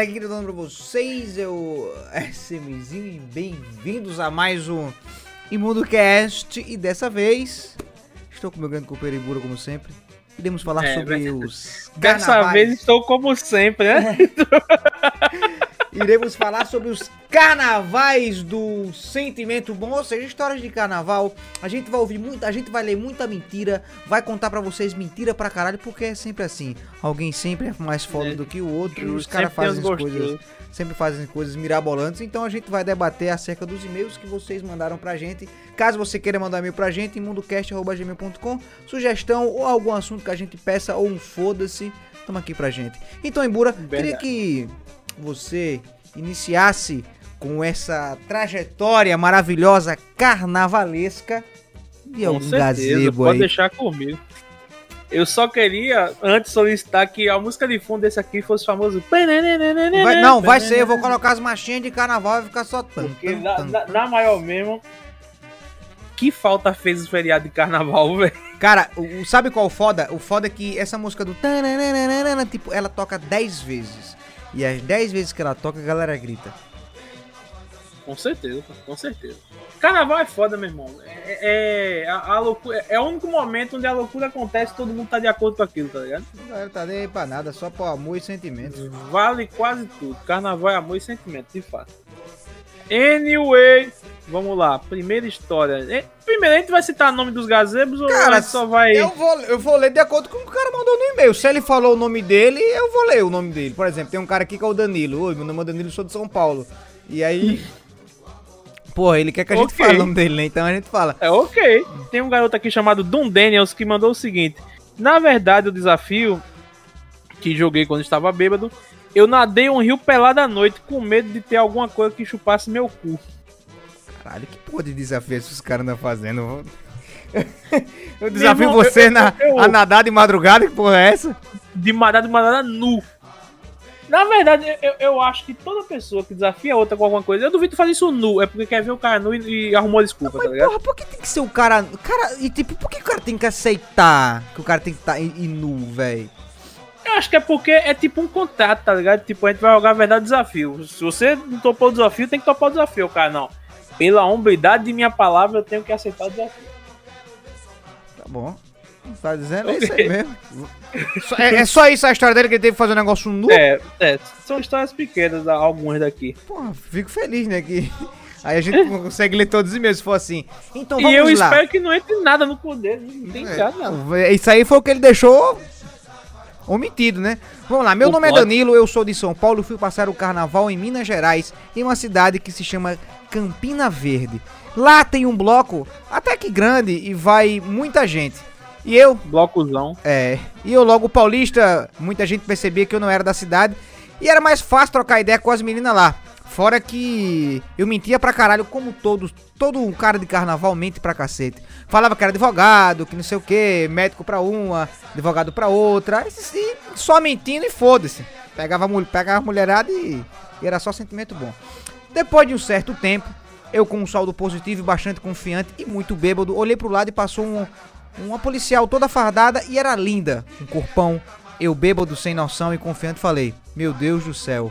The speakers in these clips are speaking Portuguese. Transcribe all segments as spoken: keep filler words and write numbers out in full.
aqui gritando pra vocês, eu... SMzinho, e bem-vindos a mais um ImundoCast. E dessa vez, estou com meu grande companheiro Ibura, como sempre. Iremos falar é, sobre mas... os carnavais. Dessa vez estou como sempre, né? Iremos falar sobre os carnavais do sentimento bom, ou seja, histórias de carnaval. A gente vai ouvir muita, a gente vai ler muita mentira, vai contar pra vocês mentira pra caralho, porque é sempre assim. Alguém sempre é mais foda é. do que o outro, e os caras fazem as coisas, sempre fazem coisas mirabolantes. Então a gente vai debater acerca dos e-mails que vocês mandaram pra gente. Caso você queira mandar e-mail pra gente, imundocast arroba gmail ponto com, sugestão ou algum assunto que a gente peça ou um foda-se, tamo aqui pra gente. Então, Ibura, queria que você iniciasse com essa trajetória maravilhosa carnavalesca de algum gazebo aí. Pode deixar comigo. Eu só queria antes solicitar que a música de fundo desse aqui fosse famoso. Vai, não, vai ser, eu vou colocar as marchinhas de carnaval e ficar só tanto. Porque na, na, na maior mesmo, que falta fez o feriado de carnaval, velho? Cara, o, sabe qual o foda? O foda é que essa música do tipo, ela toca dez vezes. E as dez vezes que ela toca, a galera grita. Com certeza, com certeza. Carnaval é foda, meu irmão. É, é, a, a loucura, é o único momento onde a loucura acontece e todo mundo tá de acordo com aquilo, tá ligado? Não galera tá nem aí pra nada, só por amor e sentimento. Vale quase tudo. Carnaval é amor e sentimento, de fato. Anyway, vamos lá. Primeira história. Primeiro, a gente vai citar o nome dos gazebos, cara, ou a gente só vai... Eu vou, eu vou ler de acordo com o que o cara mandou no e-mail. Se ele falou o nome dele, eu vou ler o nome dele. Por exemplo, tem um cara aqui que é o Danilo. Oi, meu nome é Danilo, sou de São Paulo. E aí... Porra, ele quer que a gente okay. fale o nome dele, né? Então a gente fala. É ok. Tem um garoto aqui chamado Dum Daniels que mandou o seguinte. Na verdade, o desafio que joguei quando estava bêbado, eu nadei um rio pelado à noite com medo de ter alguma coisa que chupasse meu cu. Caralho, que porra de desafio esses caras andam fazendo? Eu desafio irmão, você eu, na, eu, eu, a nadar de madrugada, que porra é essa? De nadar de madrugada nu. Na verdade, eu, eu acho que toda pessoa que desafia outra com alguma coisa, eu duvido fazer isso nu, é porque quer ver o cara nu e, e arrumou desculpa, mas, tá ligado? Porra, por que tem que ser o cara... cara e tipo, por que o cara tem que aceitar que o cara tem que estar tá nu, velho? Eu acho que é porque é tipo um contrato, tá ligado? Tipo, a gente vai jogar a verdade desafio. Se você não topou o desafio, tem que topar o desafio, cara. Não. Pela hombridade de minha palavra, eu tenho que aceitar o desafio. Tá bom. Tá dizendo? Okay. É isso aí mesmo. É, é só isso a história dele, que ele teve que fazer um negócio nu? É, é. São histórias pequenas, algumas daqui. Pô, fico feliz, né? Que aí a gente consegue ler todos os e-mails se for assim. Então vamos lá. E eu lá. espero que não entre nada no poder. Não tem nada, não. Isso aí foi o que ele deixou omitido, né? Vamos lá. Meu o nome pode. é Danilo, eu sou de São Paulo. Fui passar o carnaval em Minas Gerais, em uma cidade que se chama Campina Verde. Lá tem um bloco até que grande e vai muita gente. E eu... Blocozão. É. E eu logo paulista, muita gente percebia que eu não era da cidade. E era mais fácil trocar ideia com as meninas lá. Fora que eu mentia pra caralho, como todos, todo um cara de carnaval mente pra cacete. Falava que era advogado, que não sei o que, médico pra uma, advogado pra outra. E só mentindo e foda-se. Pegava, pegava a mulherada e, e era só sentimento bom. Depois de um certo tempo, eu com um saldo positivo e bastante confiante e muito bêbado, olhei pro lado e passou um... uma policial toda fardada e era linda, um corpão. Eu bêbado, sem noção e confiante, falei: meu Deus do céu,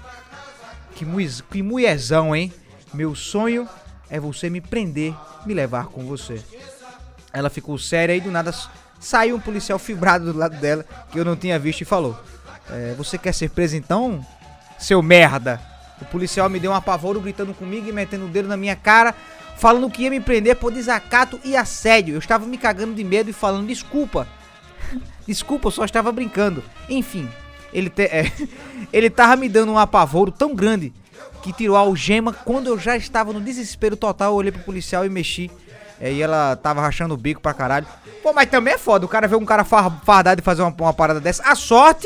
que, mu que mulherzão, hein? Meu sonho é você me prender, me levar com você. Ela ficou séria e do nada saiu um policial fibrado do lado dela, que eu não tinha visto, e falou: é, você quer ser preso então, seu merda? O policial me deu um apavoro, gritando comigo e metendo o dedo na minha cara, falando que ia me prender por desacato e assédio. Eu estava me cagando de medo e falando: desculpa, desculpa, eu só estava brincando. Enfim, ele, te, é, ele tava me dando um apavoro tão grande que tirou a algema. Quando eu já estava no desespero total, eu olhei pro policial e mexi. É, e ela tava rachando o bico pra caralho. Pô, mas também é foda, o cara vê um cara fardado e fazer uma, uma parada dessa. A sorte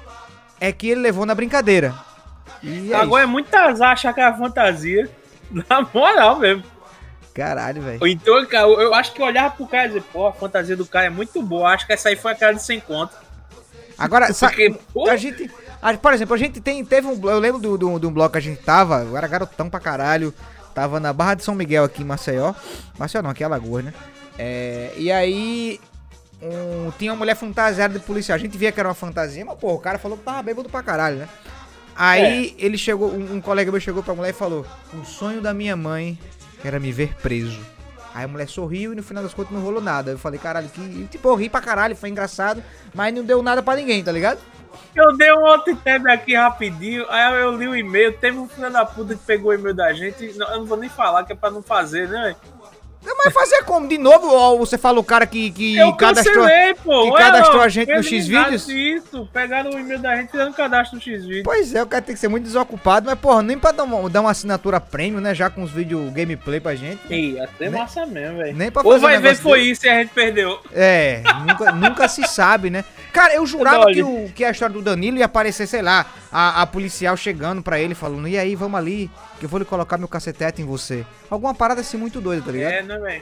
é que ele levou na brincadeira. E é agora isso. É muito azar achar que é fantasia. Na moral mesmo. Caralho, velho. Ou então, cara, eu acho que olhava pro cara e dizer: pô, a fantasia do cara é muito boa. Acho que essa aí foi aquela de sem conta. Agora, Porque, a gente... A, por exemplo, a gente tem, teve um... Eu lembro de do, do, do um bloco que a gente tava. Eu era garotão pra caralho. Tava na Barra de São Miguel aqui em Maceió. Maceió não, aqui é Alagoas, né? É, e aí... Um, tinha uma mulher fantasiada de policial. A gente via que era uma fantasia, mas pô, o cara falou que tava bêbado pra caralho, né? Aí é. ele chegou, um, um colega meu chegou pra mulher e falou: o sonho da minha mãe era me ver preso. Aí a mulher sorriu e no final das contas não rolou nada. Eu falei, caralho, que. Tipo, eu ri pra caralho, foi engraçado, mas não deu nada pra ninguém, tá ligado? Eu dei um outro tab aqui rapidinho, aí eu li o e-mail, teve um filho da puta que pegou o e-mail da gente, não, eu não vou nem falar, que é pra não fazer, né? Não, mas fazer como? De novo? Ou você fala o cara que, que eu cadastrou, cancelei, pô. que Ué, cadastrou não, a gente no X-Vídeos? Isso, pegaram o e-mail da gente e fizeram um cadastro no X-Vídeos. Pois é, o cara tem que ser muito desocupado, mas porra, nem pra dar uma, dar uma assinatura premium, né? Já com os vídeos gameplay pra gente. Ih, até nem, massa mesmo, velho. Nem pra fazer. Ou vai um ver foi dele. Isso e a gente perdeu. É, nunca, nunca se sabe, né? Cara, eu jurava que, o, que a história do Danilo ia aparecer, sei lá, a, a policial chegando pra ele falando, e aí, vamos ali, que eu vou lhe colocar meu cacetete em você. Alguma parada assim muito doida, tá ligado? É, né, velho?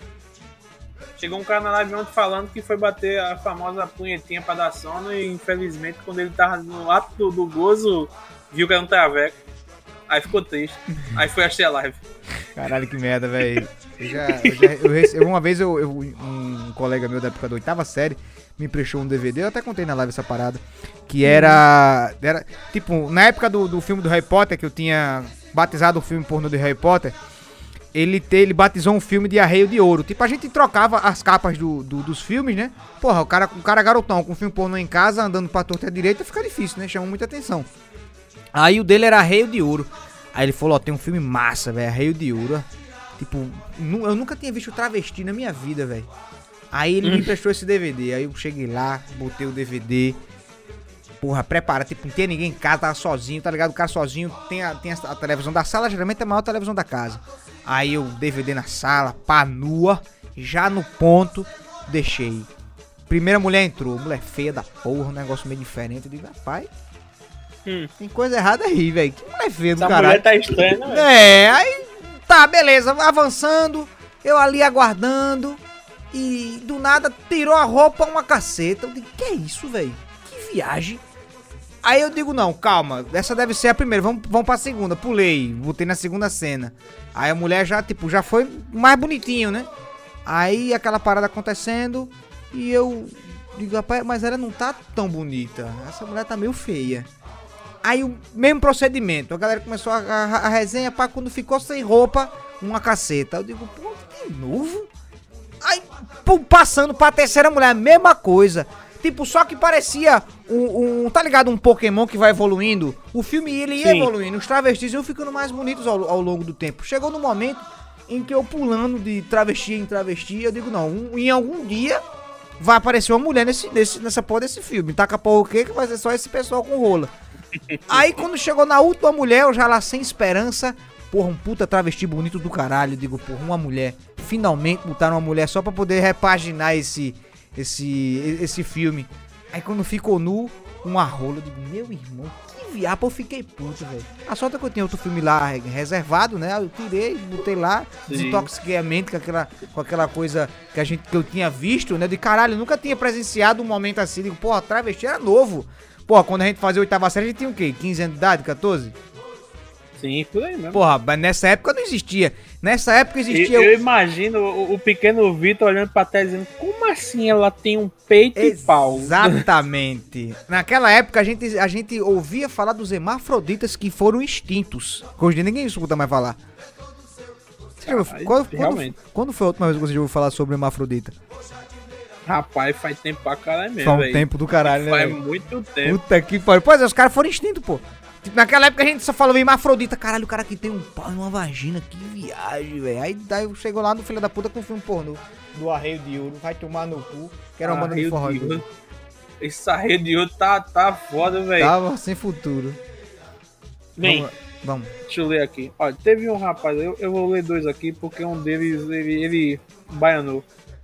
Chegou um cara na live ontem falando que foi bater a famosa punhetinha pra dar sono e infelizmente quando ele tava no ato do, do gozo, viu que era um traveco. Aí ficou triste. Aí foi assistir a live. Caralho, que merda, velho. Eu já, eu já eu rece... Uma vez eu, eu, um colega meu da época da oitava série me emprestou um D V D, eu até contei na live essa parada, que era, era tipo, na época do, do filme do Harry Potter, que eu tinha batizado o filme pornô de Harry Potter, ele, te, ele batizou um filme de Arreio de Ouro. Tipo, a gente trocava as capas do, do, dos filmes, né? Porra, o cara, o cara garotão com filme pornô em casa, andando pra torta e à direita, fica difícil, né? Chama muita atenção. Aí o dele era Arreio de Ouro. Aí ele falou, ó, tem um filme massa, velho, Arreio de Ouro. Tipo, eu nunca tinha visto travesti na minha vida, velho. Aí ele hum. me emprestou esse D V D. Aí eu cheguei lá, botei o D V D. Porra, prepara, tipo, não tinha ninguém em casa, tava sozinho, tá ligado? O cara sozinho tem a, tem a, a televisão da sala, geralmente é a maior televisão da casa. Aí eu D V D na sala, pá, nua, já no ponto, deixei. Primeira mulher entrou, mulher feia da porra, um negócio meio diferente. Eu digo, rapaz, hum. tem coisa errada aí, velho. Que mulher feia do caralho. Essa mulher tá estranha, né, velho? É, aí, tá, beleza, avançando, eu ali aguardando, e do nada tirou a roupa, uma caceta. Eu digo, que é isso, velho? Que viagem. Aí eu digo, não, calma, essa deve ser a primeira, vamos, vamos pra segunda, pulei, botei na segunda cena. Aí a mulher já, tipo, já foi mais bonitinho, né? Aí aquela parada acontecendo e eu digo, rapaz, mas ela não tá tão bonita, essa mulher tá meio feia. Aí o mesmo procedimento, a galera começou a, a, a resenha, pá, quando ficou sem roupa, uma caceta. Eu digo, pô, de novo? Aí, pô, passando pra terceira mulher, a mesma coisa. Tipo, só que parecia um, um, tá ligado, um Pokémon que vai evoluindo. O filme, ele ia Sim. evoluindo, os travestis iam ficando mais bonitos ao, ao longo do tempo. Chegou no momento em que eu pulando de travesti em travesti, eu digo, não, um, em algum dia vai aparecer uma mulher nesse, nesse, nessa porra desse filme. Taca porra o quê? Que vai ser só esse pessoal com rola. Aí quando chegou na última mulher, eu já lá sem esperança, porra, um puta travesti bonito do caralho. Eu digo, porra, uma mulher. Finalmente botaram uma mulher só pra poder repaginar esse... Esse, esse filme. Aí quando ficou nu, uma rola, eu digo, meu irmão, que viado, eu fiquei puto, velho. A sorte é que eu tinha outro filme lá reservado, né? Eu tirei, botei lá, Sim. desintoxiquei a mente com aquela, com aquela coisa que, a gente, que eu tinha visto, né? De caralho, eu nunca tinha presenciado um momento assim. Digo, porra, travesti era novo. Porra, quando a gente fazia oitava série, a gente tinha o quê? quinze anos de idade, catorze? Sim, por aí mesmo. Porra, mas nessa época não existia. Nessa época existia... Eu, eu imagino o, o pequeno Vitor olhando pra trás dizendo, como assim ela tem um peito Exatamente. e pau? Exatamente. Naquela época a gente, a gente ouvia falar dos hermafroditas que foram extintos. Hoje em dia ninguém escuta mais falar. Você já, Rapaz, quando, realmente. Quando, quando foi a última vez que você já ouviu falar sobre hermafrodita? Rapaz, faz tempo pra caralho mesmo, Faz um véio. tempo do caralho, né? Faz véio? muito tempo. Puta que pariu. Pois é, os caras foram extintos, pô. Tipo, naquela época a gente só falava hermafrodita. Caralho, o cara aqui tem um pau e uma vagina. Que viagem, velho. Aí daí chegou lá no filho da puta com o filme pornô do Arreio de Ouro. Vai tomar no cu. Que era uma banda de forró. De Esse Arreio de Ouro tá, tá foda, velho. Tava sem futuro. Bem, vamos, vamos. Deixa eu ler aqui. Olha, teve um rapaz, eu, eu vou ler dois aqui, porque um deles, ele, ele baianou.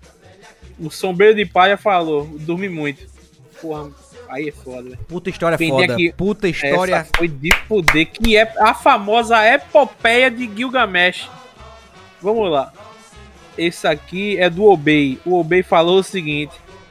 O Sombreiro de Palha falou, dormi muito. Porra, aí é foda, velho. Puta história Entendi foda. Aqui, Puta história. Essa foi de fuder, que é a famosa epopeia de Gilgamesh. Vamos lá. Esse aqui é do Obey. O Obey falou o seguinte.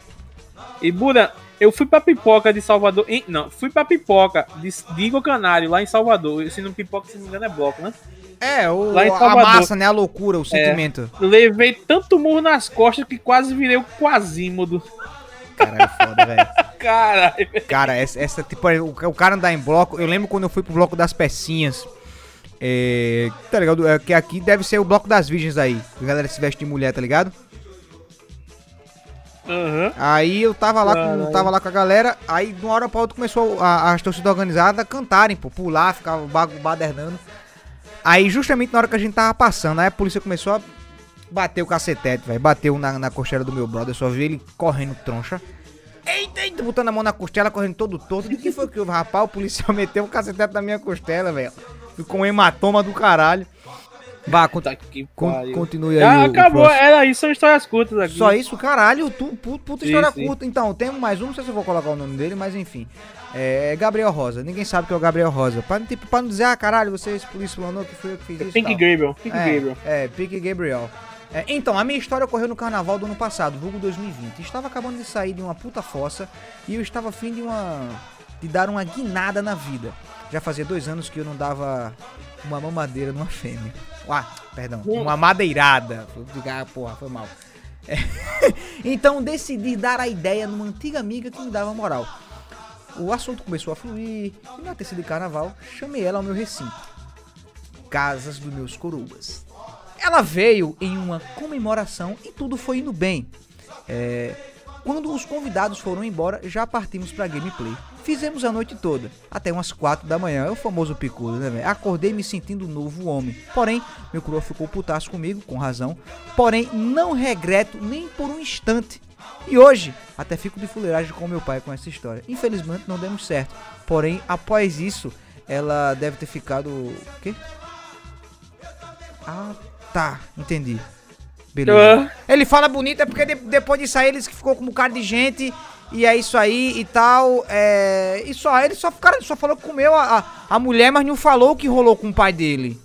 E Buda, eu fui pra Pipoca de Salvador. Em, não, fui pra Pipoca de, de Igor Canário, lá em Salvador. Se não Pipoca, se não me engano, é bloco, né? É, o, a massa, né? A loucura, o sentimento. É, levei tanto murro nas costas que quase virei o Quasímodo. Caralho, foda, velho. Caralho. Cara, essa, essa tipo, o, o cara andar em bloco, eu lembro quando eu fui pro bloco das pecinhas. É, tá ligado? É, que aqui deve ser o bloco das virgens aí. A galera se veste de mulher, tá ligado? Uhum. Aí eu tava lá, com, tava lá com a galera. Aí de uma hora pra outra começou a, as torcidas organizadas a cantarem, pô, pular, ficava badernando. Aí justamente na hora que a gente tava passando, aí a polícia começou a bater o cacetete, velho. Bateu na, na costela do meu brother, eu só vi ele correndo troncha. Eita, eita, botando a mão na costela, correndo todo torto. O que foi que o rapaz, o policial meteu o cacetete na minha costela, velho. Ficou um hematoma do caralho. Vá, cont con continue aí. Ah, acabou, era isso, são histórias curtas aqui. Só isso, caralho, tu, puta, puta história sim, curta. Sim. Então, tem mais um, não sei se eu vou colocar o nome dele, mas enfim. É Gabriel Rosa, ninguém sabe que é o Gabriel Rosa. Pra, tipo, pra não dizer, ah, caralho, você esse polícia planou que foi eu que fiz isso. Pink Gabriel, Pink é, Gabriel. É, Pink Gabriel. É, então, a minha história ocorreu no carnaval do ano passado, vulgo dois mil e vinte. Estava acabando de sair de uma puta fossa e eu estava afim de uma. de dar uma guinada na vida. Já fazia dois anos que eu não dava uma mamadeira numa fêmea. Ah, perdão, uma madeirada. Ah, porra, foi mal. É. Então decidi dar a ideia numa antiga amiga que me dava moral. O assunto começou a fluir e na terça de carnaval chamei ela ao meu recinto. Casas dos meus coroas. Ela veio em uma comemoração e tudo foi indo bem. É... Quando os convidados foram embora, já partimos pra gameplay. Fizemos a noite toda, até umas quatro da manhã, é o famoso picudo, né, velho? Acordei me sentindo novo homem. Porém, meu coroa ficou putaço comigo, com razão. Porém, não regreto nem por um instante. E hoje, até fico de fuleiragem com meu pai com essa história. Infelizmente, não demos certo. Porém, após isso, ela deve ter ficado... O quê? Ah, tá, entendi. Beleza. Uh. Ele fala bonito, é porque de, depois disso aí eles ficou com um bocado de gente. E é isso aí e tal. É... E só, ele só, cara, só falou que comeu a, a, a mulher, mas não falou o que rolou com o pai dele.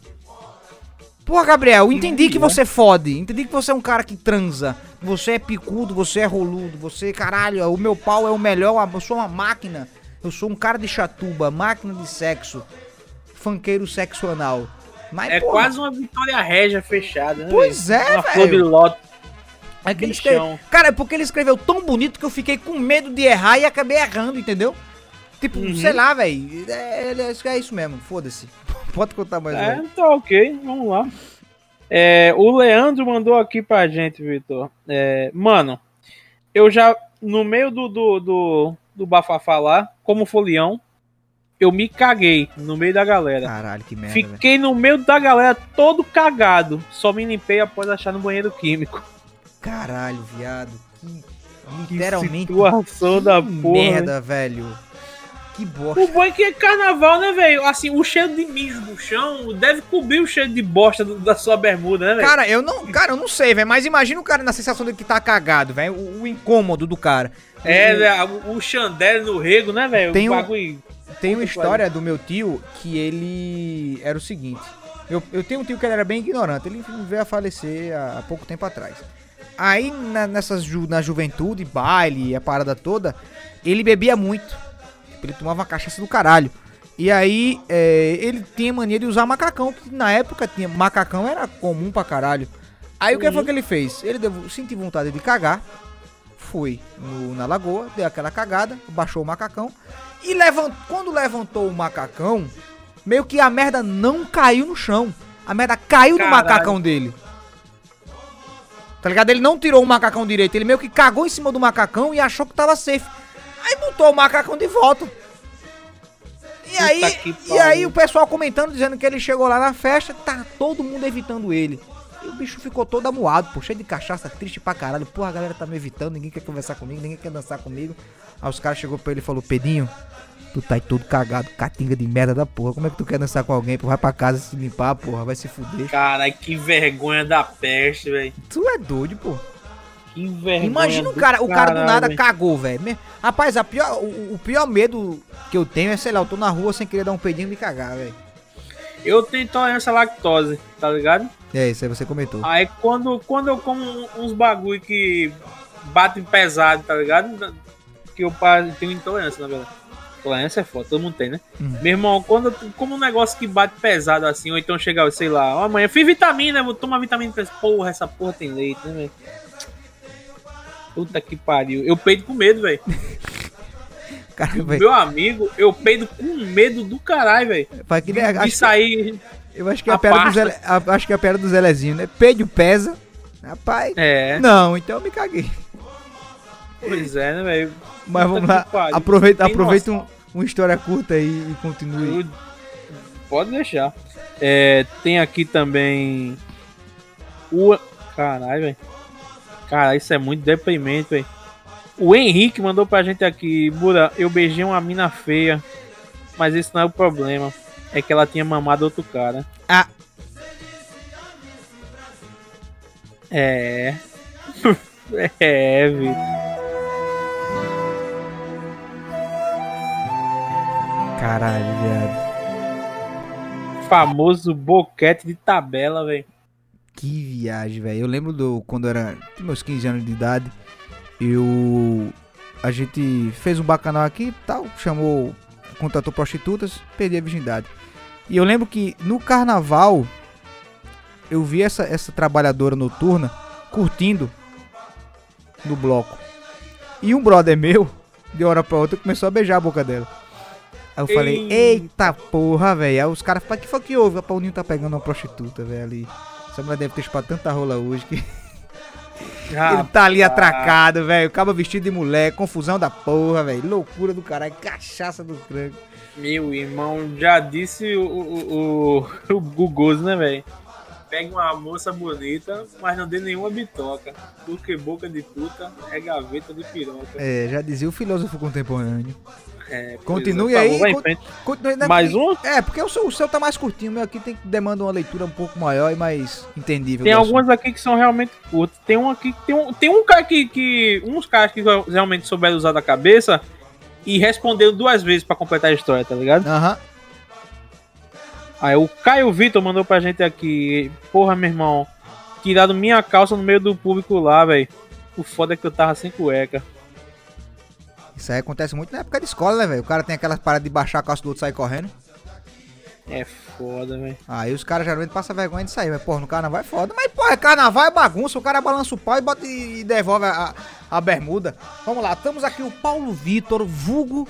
Porra, Gabriel, entendi que você fode. Entendi que você é um cara que transa. Você é picudo, você é roludo. Você, caralho, o meu pau é o melhor. Eu sou uma máquina. Eu sou um cara de chatuba, máquina de sexo. Funkeiro sexo anal. Mas, é porra, quase uma Vitória Régia fechada, né? Pois é, uma flor de loto. É que ele escreve... Cara, é porque ele escreveu tão bonito que eu fiquei com medo de errar e acabei errando, entendeu? Tipo, uhum. sei lá, velho. É, é, é isso mesmo, foda-se. Pode contar mais. É, véio. Tá ok, vamos lá. É, o Leandro mandou aqui pra gente, Vitor. É, mano, eu já, no meio do, do, do, do bafafá lá, como folião, eu me caguei no meio da galera. Caralho, que merda. Fiquei véio. no meio da galera todo cagado. Só me limpei após achar no banheiro químico. Caralho, viado. Que, literalmente. Que situação que da porra. Merda, velho. Que bosta. O bom é que é carnaval, né, velho? Assim, o cheiro de mijo no chão deve cobrir o cheiro de bosta do, da sua bermuda, né, velho? Cara, eu não, cara, eu não sei, velho. Mas imagina o cara na sensação de que tá cagado, velho. O, o incômodo do cara. É, o, o chandelle no rego, né, velho? Tem o um, bagulho. Tem uma história do meu tio que ele era o seguinte. Eu, eu tenho um tio que ele era bem ignorante. Ele veio a falecer há, há pouco tempo atrás. Aí, na, nessas ju, na juventude, baile, a parada toda, ele bebia muito. Ele tomava uma cachaça do caralho. E aí, é, ele tinha mania de usar macacão, que na época tinha macacão era comum pra caralho. Aí, uhum. o que foi que ele fez? Ele deu, sentiu vontade de cagar, foi no, na lagoa, deu aquela cagada, baixou o macacão. E levant, quando levantou o macacão, meio que a merda não caiu no chão. A merda caiu Caralho. no macacão dele. Tá ligado? Ele não tirou o macacão direito, ele meio que cagou em cima do macacão e achou que tava safe. Aí botou o macacão de volta. E aí, e aí o pessoal comentando, dizendo que ele chegou lá na festa, tá todo mundo evitando ele. E o bicho ficou todo amuado, pô, cheio de cachaça, triste pra caralho. Porra, a galera tá me evitando, ninguém quer conversar comigo, ninguém quer dançar comigo. Aí os caras chegou pra ele e falou: Pedinho, tu tá aí todo cagado, catinga de merda da porra. Como é que tu quer dançar com alguém? Pô, vai pra casa se limpar, porra, vai se fuder. Caralho, que vergonha da peste, velho. Tu é doido, pô. Que vergonha. Imagina o cara, o cara do nada cagou, velho. Rapaz, a pior, o, o pior medo que eu tenho é, sei lá, eu tô na rua sem querer dar um pedinho e me cagar, velho. Eu tenho intolerância à lactose, tá ligado? É, isso aí você comentou. Aí quando, quando eu como uns bagulho que batem pesado, tá ligado? Que eu tenho intolerância, na verdade. Intolerância é foda, todo mundo tem, né? Hum. Meu irmão, quando eu como um negócio que bate pesado assim, ou então chega, sei lá, amanhã eu fiz vitamina, vou tomar vitamina e penso, porra, essa porra tem leite, né, velho? Puta que pariu. Eu peido com medo, velho. Cara, Meu amigo, eu peido com medo do caralho, velho. De, de sair. Que, eu acho que é a pedra do Zé, a, acho que é a pedra do Zelezinho, né? Peido pesa. Rapaz. É. Não, então eu me caguei. Pois é, né, velho? Mas Puta vamos lá. Pariu. Aproveita, aproveita um, uma história curta aí e continue. Eu, pode deixar. É, tem aqui também. O. Caralho, velho. Cara, isso é muito deprimente, velho. O Henrique mandou pra gente aqui, Bura, eu beijei uma mina feia, mas isso não é o problema. É que ela tinha mamado outro cara. Ah. É. É, Vitor. Caralho, viado. Famoso boquete de tabela, velho. Que viagem, velho. Eu lembro do quando eu era meus quinze anos de idade. Eu a gente fez um bacanal aqui, tal, chamou, contratou prostitutas, perdi a virgindade. E eu lembro que no carnaval eu vi essa essa trabalhadora noturna curtindo no bloco. E um brother meu, de hora pra outra, começou a beijar a boca dela. Aí eu Ei. falei: "Eita porra, velho". Aí os caras falaram: "Que foi que houve? O Paulinho tá pegando uma prostituta, velho, ali. Essa mulher deve ter chupado tanta rola hoje que ah, ele tá ali atracado, velho. Cabo vestido de mulher, confusão da porra, velho. Loucura do caralho, cachaça do tranco. Meu irmão, já disse o, o, o, o Gugoso, né, velho? Pega uma moça bonita, mas não dê nenhuma bitoca. Porque boca de puta é gaveta de piroca. É, já dizia o filósofo contemporâneo. É, continue é, aí. Con continue, né, mais um? É, porque o seu, o seu tá mais curtinho. O meu aqui tem que demanda uma leitura um pouco maior e mais entendível. Tem algumas assunto. aqui que são realmente curtas. Tem um aqui tem um, tem um cara que, que. Uns caras que realmente souberam usar da cabeça e responderam duas vezes pra completar a história, tá ligado? Aham. Uhum. Aí o Caio Vitor mandou pra gente aqui. Porra, meu irmão. Tirado minha calça no meio do público lá, velho. O foda é que eu tava sem cueca. Isso aí acontece muito na época de escola, né, velho? O cara tem aquelas paradas de baixar a calça do outro e sair correndo. É foda, velho. Aí os caras geralmente passam vergonha de sair, mas porra, no carnaval é foda. Mas porra, carnaval é bagunça, o cara balança o pau e, bota e devolve a, a, a bermuda. Vamos lá, estamos aqui o Paulo Vitor, vulgo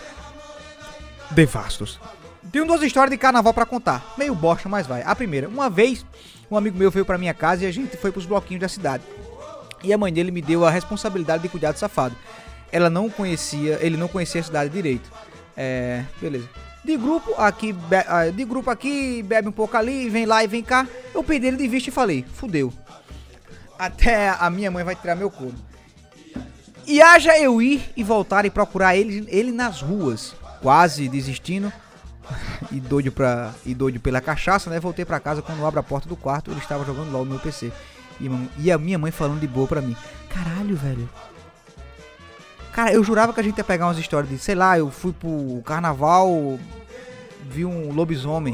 Devastos. Tenho duas histórias de carnaval pra contar. Meio bosta, mas vai. A primeira, uma vez, um amigo meu veio pra minha casa e a gente foi pros bloquinhos da cidade. E a mãe dele me deu a responsabilidade de cuidar do safado. Ela não conhecia, ele não conhecia a cidade direito. É, beleza. De grupo aqui, be, de grupo aqui, bebe um pouco ali, vem lá e vem cá. Eu peguei ele de vista e falei: fudeu. Até a minha mãe vai tirar meu couro. E haja eu ir e voltar e procurar ele, ele nas ruas, quase desistindo. E doido, pra, e doido pela cachaça, né? Voltei pra casa. Quando eu abro a porta do quarto, ele estava jogando LOL no meu P C. E, e a minha mãe falando de boa pra mim: caralho, velho. Cara, eu jurava que a gente ia pegar umas histórias de, sei lá, eu fui pro carnaval, vi um lobisomem.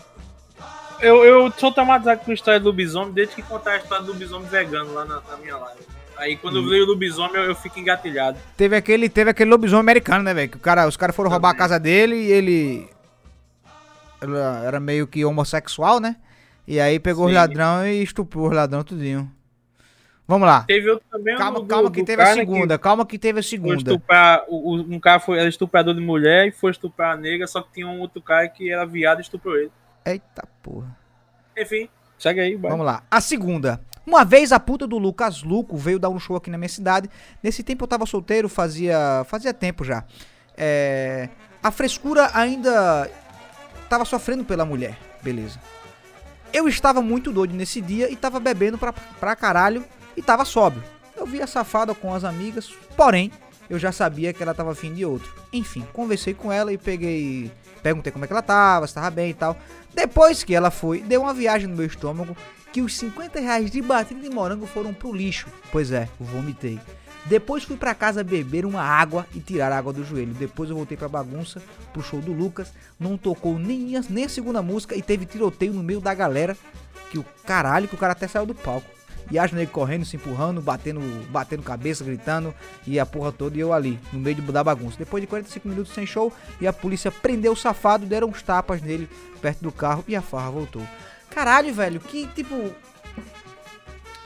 Eu, eu sou traumatizado com a história do lobisomem desde que contaram a história do lobisomem vegano lá na, na minha live. Aí quando hum. eu leio o lobisomem eu, eu fico engatilhado. Teve aquele, teve aquele lobisomem americano, né, velho? Que o cara, os caras foram Também. roubar a casa dele e ele... ele era meio que homossexual, né? E aí pegou Sim. os ladrão e estuprou os ladrão tudinho. Vamos lá. Teve outro também. Calma, do, calma que do teve a segunda. Que calma que teve a segunda. Estuprar, o, um cara foi, era estuprador de mulher e foi estuprar a negra, só que tinha um outro cara que era viado e estuprou ele. Eita porra. Enfim, segue aí. Vai. Vamos lá. A segunda. Uma vez a puta do Lucas Luco veio dar um show aqui na minha cidade. Nesse tempo eu tava solteiro, fazia, fazia tempo já. É, a frescura ainda tava sofrendo pela mulher. Beleza. Eu estava muito doido nesse dia e tava bebendo pra, pra caralho. E tava sóbrio. Eu vi a safada com as amigas, porém, eu já sabia que ela tava afim de outro. Enfim, conversei com ela e peguei... Perguntei como é que ela tava, se tava bem e tal. Depois que ela foi, deu uma viagem no meu estômago, que os cinquenta reais de batida de morango foram pro lixo. Pois é, eu vomitei. Depois fui pra casa beber uma água e tirar a água do joelho. Depois eu voltei pra bagunça, pro show do Lucas. Não tocou nem a, nem a segunda música e teve tiroteio no meio da galera. Que o caralho, que o cara até saiu do palco. E as negras correndo, se empurrando, batendo, batendo cabeça, gritando, e a porra toda, e eu ali, no meio de, da bagunça. Depois de quarenta e cinco minutos sem show, e a polícia prendeu o safado, deram uns tapas nele, perto do carro, e a farra voltou. Caralho, velho, que tipo...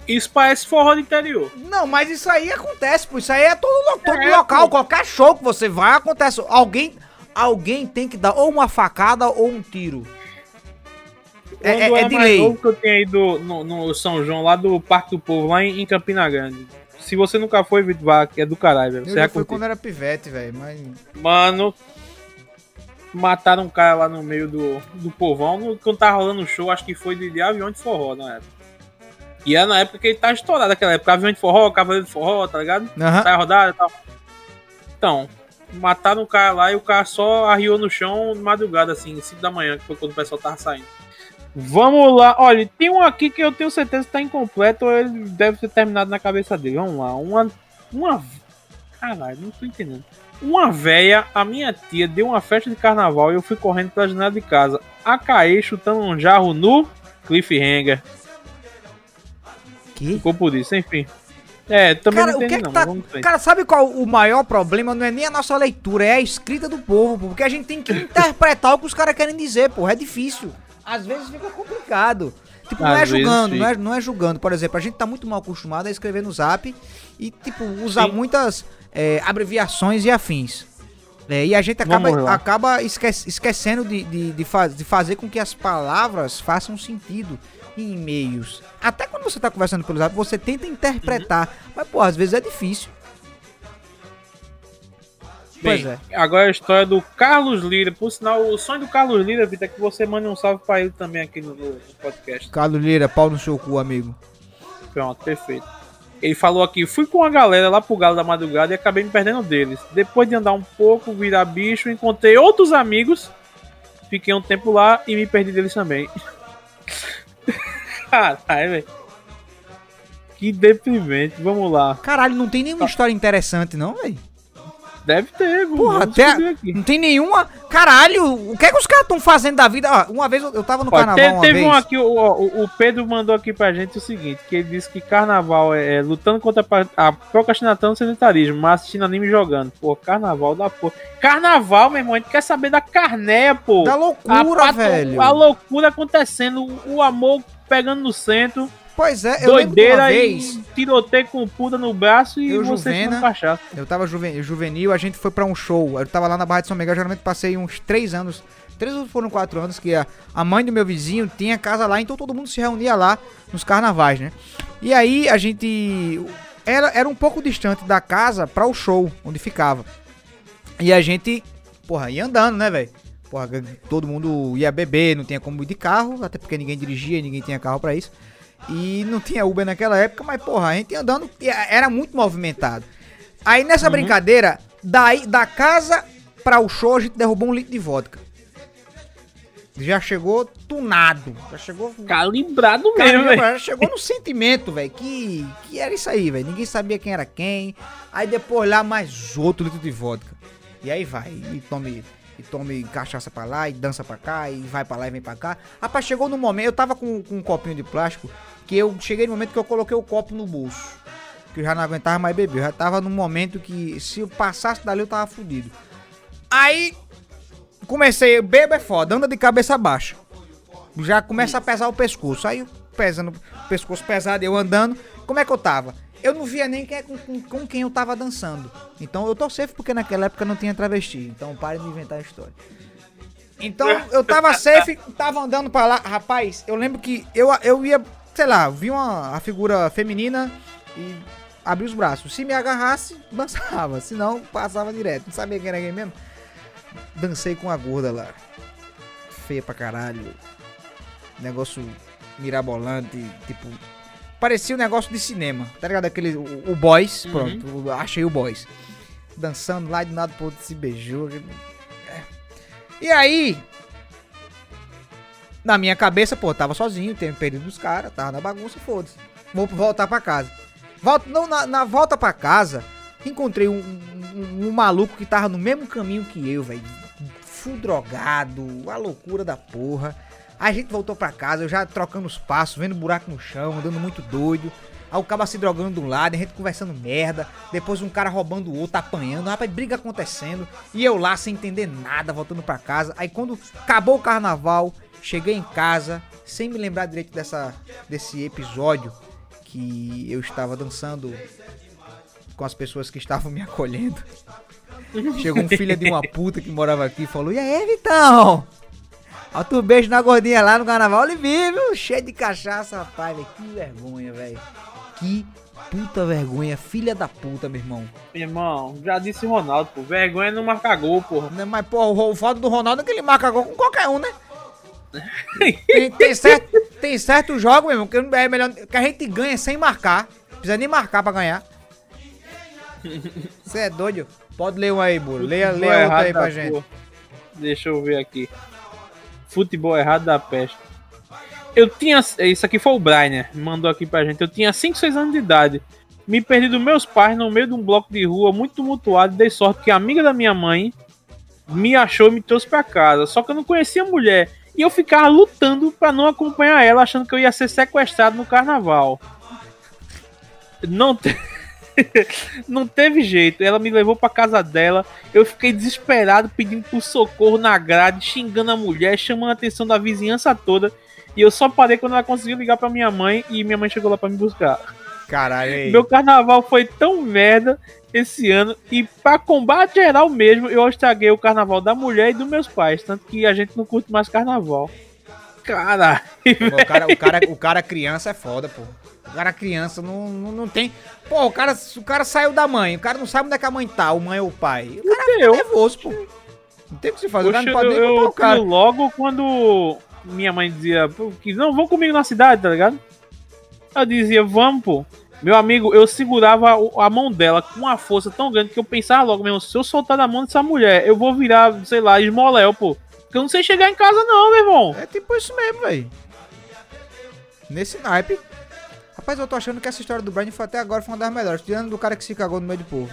Isso parece forró do interior. Não, mas isso aí acontece, pô. Isso aí é todo, todo É, local, pô. qualquer show que você vai, acontece. Alguém, alguém tem que dar ou uma facada ou um tiro. É, Quando é, eu é era de mais lei. novo, que eu tinha ido no, no São João, lá do Parque do Povo, lá em, em Campina Grande. Se você nunca foi, Vitor, vá, que é do caralho, velho. Eu Você já vai fui curtir. quando era pivete, velho, mas... Mano, mataram um cara lá no meio do, do povão, no, quando tava rolando um show, acho que foi de, de avião de forró na época. E era na época que ele tá estourado, naquela época, avião de forró, cavaleiro de forró, tá ligado? Aham. Sai rodada e tal. Então, mataram um cara lá e o cara só arriou no chão de madrugada, assim, cinco da manhã, que foi quando o pessoal tava saindo. Vamos lá, olha, tem um aqui que eu tenho certeza que tá incompleto, ou ele deve ter terminado na cabeça dele. Vamos lá, uma. Uma. Caralho, não tô entendendo. Uma véia, a minha tia, deu uma festa de carnaval e eu fui correndo pela janela de casa. Acaei chutando um jarro no cliffhanger. Que? Ficou por isso, enfim. É, também Cara, não o que entendi é que não, tá... mas vamos ver. Cara, sabe qual o maior problema? Não é nem a nossa leitura, é a escrita do povo, pô. Porque a gente tem que interpretar o que os caras querem dizer, pô. É difícil. Às vezes fica complicado. Tipo, não Às é vezes julgando, não é, fica. não é julgando. Por exemplo, a gente tá muito mal acostumado a escrever no Zap e, tipo, usar Sim. muitas é, abreviações e afins. É, e a gente acaba, Vamos lá. acaba esque- esquecendo de, de, de, faz- de fazer com que as palavras façam sentido em e-mails. Até quando você tá conversando pelo Zap, você tenta interpretar. Mas, pô, às vezes é difícil. Pois Bem, é. agora a história do Carlos Lira. Por sinal, o sonho do Carlos Lira, Vitor, é que você mande um salve pra ele também aqui no, no podcast. Carlos Lira, pau no seu cu, amigo. Pronto, perfeito. Ele falou aqui, fui com a galera lá pro Galo da Madrugada e acabei me perdendo deles. Depois de andar um pouco, virar bicho, encontrei outros amigos. Fiquei um tempo lá e me perdi deles também. Caralho, velho. Que deprimente. Vamos lá. Caralho, não tem nenhuma história interessante, não, velho. Deve ter, vamos Porra, vamos até. descobrir aqui. Não tem nenhuma. Caralho, o que é que os caras estão fazendo da vida? Ó, uma vez eu, eu tava no Ó, carnaval. te- uma teve vez. um aqui, o, o- o Pedro mandou aqui pra gente o seguinte, que ele disse que carnaval é, é lutando contra a, pa- a procrastinação do sedentarismo, mas assistindo anime e jogando. Pô, carnaval da porra. Carnaval, meu irmão, a gente quer saber da carnéia, pô. Da A loucura, pato- velho. A loucura acontecendo, o amor pegando no centro, Pois é, eu lembro de uma doideira vez. e tiroteio com puda no braço e Eu, você Juvena, fumando cachaça. Eu tava juven- juvenil, a gente foi pra um show. Eu tava lá na Barra de São Miguel, geralmente passei uns três anos. Três ou foram quatro anos, que a, a mãe do meu vizinho tinha casa lá, então todo mundo se reunia lá nos carnavais, né? E aí a gente. Era, era um pouco distante da casa pra o show, onde ficava. E a gente, porra, ia andando, né, velho? Porra, todo mundo ia beber, não tinha como ir de carro, até porque ninguém dirigia, ninguém tinha carro pra isso. E não tinha Uber naquela época, mas porra, a gente ia andando, era muito movimentado. Aí nessa Uhum. brincadeira, daí, da casa pra o show, a gente derrubou um litro de vodka. Já chegou tunado, já chegou... Calibrado Cara, mesmo, velho. já chegou no sentimento, velho, que, que era isso aí, velho. Ninguém sabia quem era quem. Aí depois lá mais outro litro de vodka. E aí vai, e tome, e tome cachaça pra lá, e dança pra cá, e vai pra lá e vem pra cá. Rapaz, chegou no momento, eu tava com, com um copinho de plástico, que eu cheguei no momento que eu coloquei o copo no bolso. Que eu já não aguentava mais beber. Eu já tava num momento que se eu passasse dali eu tava fudido. Aí comecei, bebo é foda, anda de cabeça baixa. Já começa a pesar o pescoço. Aí pesando, o pescoço pesado, eu andando. Como é que eu tava? Eu não via nem quem, com, com, com quem eu tava dançando. Então eu tô safe porque naquela época não tinha travesti. Então pare de inventar história. Então eu tava safe, tava andando pra lá. Rapaz, eu lembro que eu, eu ia, sei lá, vi uma a figura feminina e abri os braços. Se me agarrasse, dançava. Se não, passava direto. Não sabia quem era quem mesmo. Dancei com a gorda lá. Feia pra caralho. Negócio mirabolante, tipo... Parecia um negócio de cinema, tá ligado? Aquele, o, o Boys, Uhum. pronto, achei o Boys. Dançando lá, de nada pro outro se beijou. É. E aí... Na minha cabeça, pô, tava sozinho, tem perdido dos caras, tava na bagunça, foda-se. Vou voltar pra casa. Volta, não, na, na volta pra casa, encontrei um, um, um maluco que tava no mesmo caminho que eu, velho. Full drogado, a loucura da porra. A gente voltou pra casa, eu já trocando os passos, vendo buraco no chão, andando muito doido. Aí o cara se drogando de um lado, a gente conversando merda. Depois um cara roubando o outro, apanhando. Rapaz, briga acontecendo. E eu lá sem entender nada, voltando pra casa. Aí quando acabou o carnaval, cheguei em casa, sem me lembrar direito dessa, desse episódio. que eu estava dançando com as pessoas que estavam me acolhendo. Chegou um filho de uma puta que morava aqui e falou: e aí, Vitão? Alto beijo na gordinha lá no carnaval. Ele vive, cheio de cachaça, rapaz, véio. Que vergonha, velho. Que puta vergonha, filha da puta, meu irmão. Meu irmão, já disse Ronaldo, pô. Vergonha não marca gol, porra. Não, mas, porra, o fato do Ronaldo é que ele marca gol com qualquer um, né? tem, tem, certo, tem certos jogos, meu irmão, que é melhor que a gente ganha sem marcar. Não precisa nem marcar pra ganhar. Você é doido? Pode ler um aí, Buro. Leia, leia outro aí pra gente. Porra. Deixa eu ver aqui. Futebol errado da peste. Eu tinha... Isso aqui foi o Brian, mandou aqui pra gente. Eu tinha cinco, seis anos de idade. Me perdi dos meus pais no meio de um bloco de rua muito tumultuado. Dei sorte que a amiga da minha mãe me achou e me trouxe pra casa. Só que eu não conhecia a mulher. E eu ficava lutando pra não acompanhar ela, achando que eu ia ser sequestrado no carnaval. Não, te... não teve jeito. Ela me levou pra casa dela. Eu fiquei desesperado, pedindo por socorro na grade, xingando a mulher, chamando a atenção da vizinhança toda. E eu só parei quando ela conseguiu ligar pra minha mãe e minha mãe chegou lá pra me buscar. Caralho, aí. Meu carnaval foi tão merda esse ano. E pra combate geral mesmo, eu estraguei o carnaval da mulher e dos meus pais. Tanto que a gente não curte mais carnaval. Caralho. O cara, o, cara, o cara criança é foda, pô. O cara criança não, não, não tem... Pô, o cara, o cara saiu da mãe. O cara não sabe onde é que a mãe tá, o mãe ou o pai. O cara é nervoso, pô. Não tem o que se fazer. O cara não pode nem eu, eu o cara. Logo quando minha mãe dizia que não, vão comigo na cidade, tá ligado? Eu dizia, vamos, pô. Meu amigo, eu segurava a mão dela com uma força tão grande que eu pensava logo mesmo, se eu soltar da mão dessa mulher, eu vou virar, sei lá, esmoléu, pô. Porque eu não sei chegar em casa não, meu irmão. É tipo isso mesmo, velho. Nesse naipe. Rapaz, eu tô achando que essa história do Brian foi até agora foi uma das melhores, tirando do cara que se cagou no meio do povo.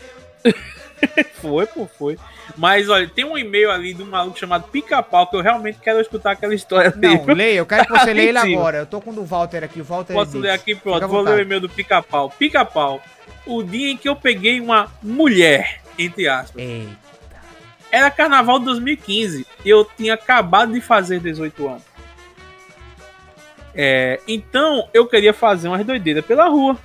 Foi, pô, foi. Mas, olha, tem um e-mail ali de um maluco chamado Pica-Pau que eu realmente quero escutar aquela história dele. Não, leia, eu quero que você leia ele agora. Eu tô com o do Walter aqui, o Walter Posso ler aqui, pronto. Vou ler o e-mail do Pica-Pau. Pica-Pau, o dia em que eu peguei uma mulher, entre aspas. Eita. Era carnaval de dois mil e quinze e eu tinha acabado de fazer dezoito anos. É, então, eu queria fazer umas doideiras pela rua.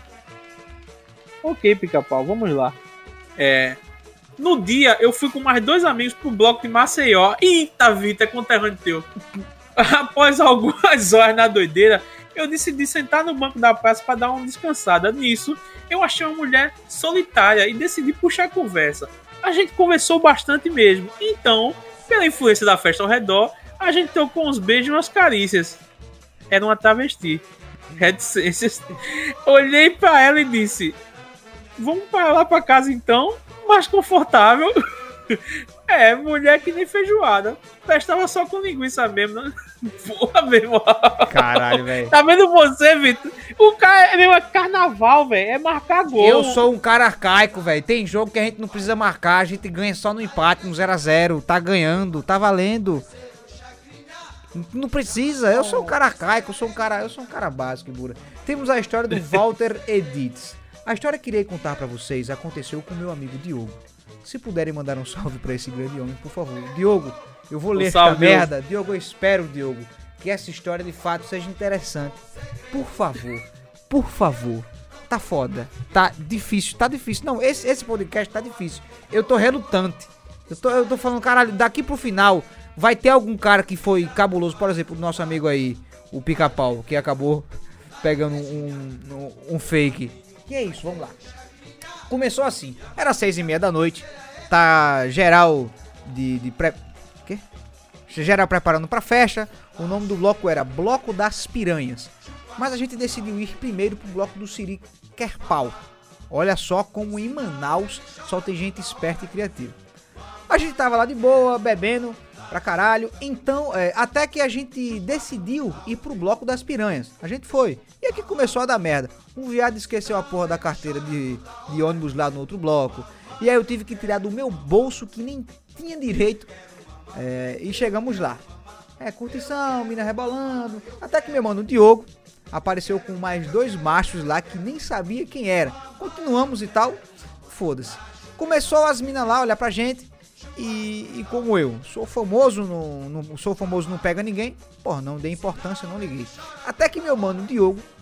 Ok, Pica-Pau, vamos lá. É... No dia, eu fui com mais dois amigos pro bloco de Maceió. Eita, Vitor, é conterrâneo teu. Após algumas horas na doideira, eu decidi sentar no banco da praça para dar uma descansada. Nisso, eu achei uma mulher solitária e decidi puxar a conversa. A gente conversou bastante mesmo. Então, pela influência da festa ao redor, a gente trocou uns beijos e umas carícias. Era uma travesti. Reticências. Olhei para ela e disse: vamos para lá para casa então? Mais confortável. É, mulher que nem feijoada. Testava só com linguiça mesmo, né? Porra, meu irmão. Caralho, velho. Tá vendo você, Vitor? O cara é mesmo é carnaval, velho. É marcar gol. Eu sou um cara arcaico, velho. Tem jogo que a gente não precisa marcar. A gente ganha só no empate, no zero a zero. Tá ganhando, tá valendo. Não precisa. Eu sou um cara arcaico. Eu sou um cara, eu sou um cara básico, Bura. Temos a história do Walter Edits. A história que irei contar pra vocês aconteceu com meu amigo Diogo. Se puderem mandar um salve pra esse grande homem, por favor. Diogo, eu vou ler essa merda. Diogo, eu espero, Diogo, que essa história de fato seja interessante. Por favor, por favor. Tá foda, tá difícil, tá difícil. Não, esse, esse podcast tá difícil. Eu tô relutante. Eu tô, eu tô falando, caralho, daqui pro final vai ter algum cara que foi cabuloso. Por exemplo, o nosso amigo aí, o Pica-Pau, que acabou pegando um, um, um fake. Que é isso, vamos lá. Começou assim, era seis e meia da noite, tá geral de, de pré... Quê? Geral preparando pra festa, o nome do bloco era Bloco das Piranhas. Mas a gente decidiu ir primeiro pro bloco do Siri Querpau. Olha só como em Manaus só tem gente esperta e criativa. A gente tava lá de boa, bebendo pra caralho, então, é, até que a gente decidiu ir pro bloco das piranhas. A gente foi, e aqui começou a dar merda. Um viado esqueceu a porra da carteira de, de ônibus lá no outro bloco, e aí eu tive que tirar do meu bolso, que nem tinha direito, é, e chegamos lá. É, curtição, mina rebolando, até que meu mano Diogo apareceu com mais dois machos lá, que nem sabia quem era. Continuamos e tal, foda-se. Começou as minas lá olhar pra gente. E, e como eu sou famoso, não, não sou famoso, não pega ninguém. Porra, não dei importância, não liguei. Até que meu mano Diogo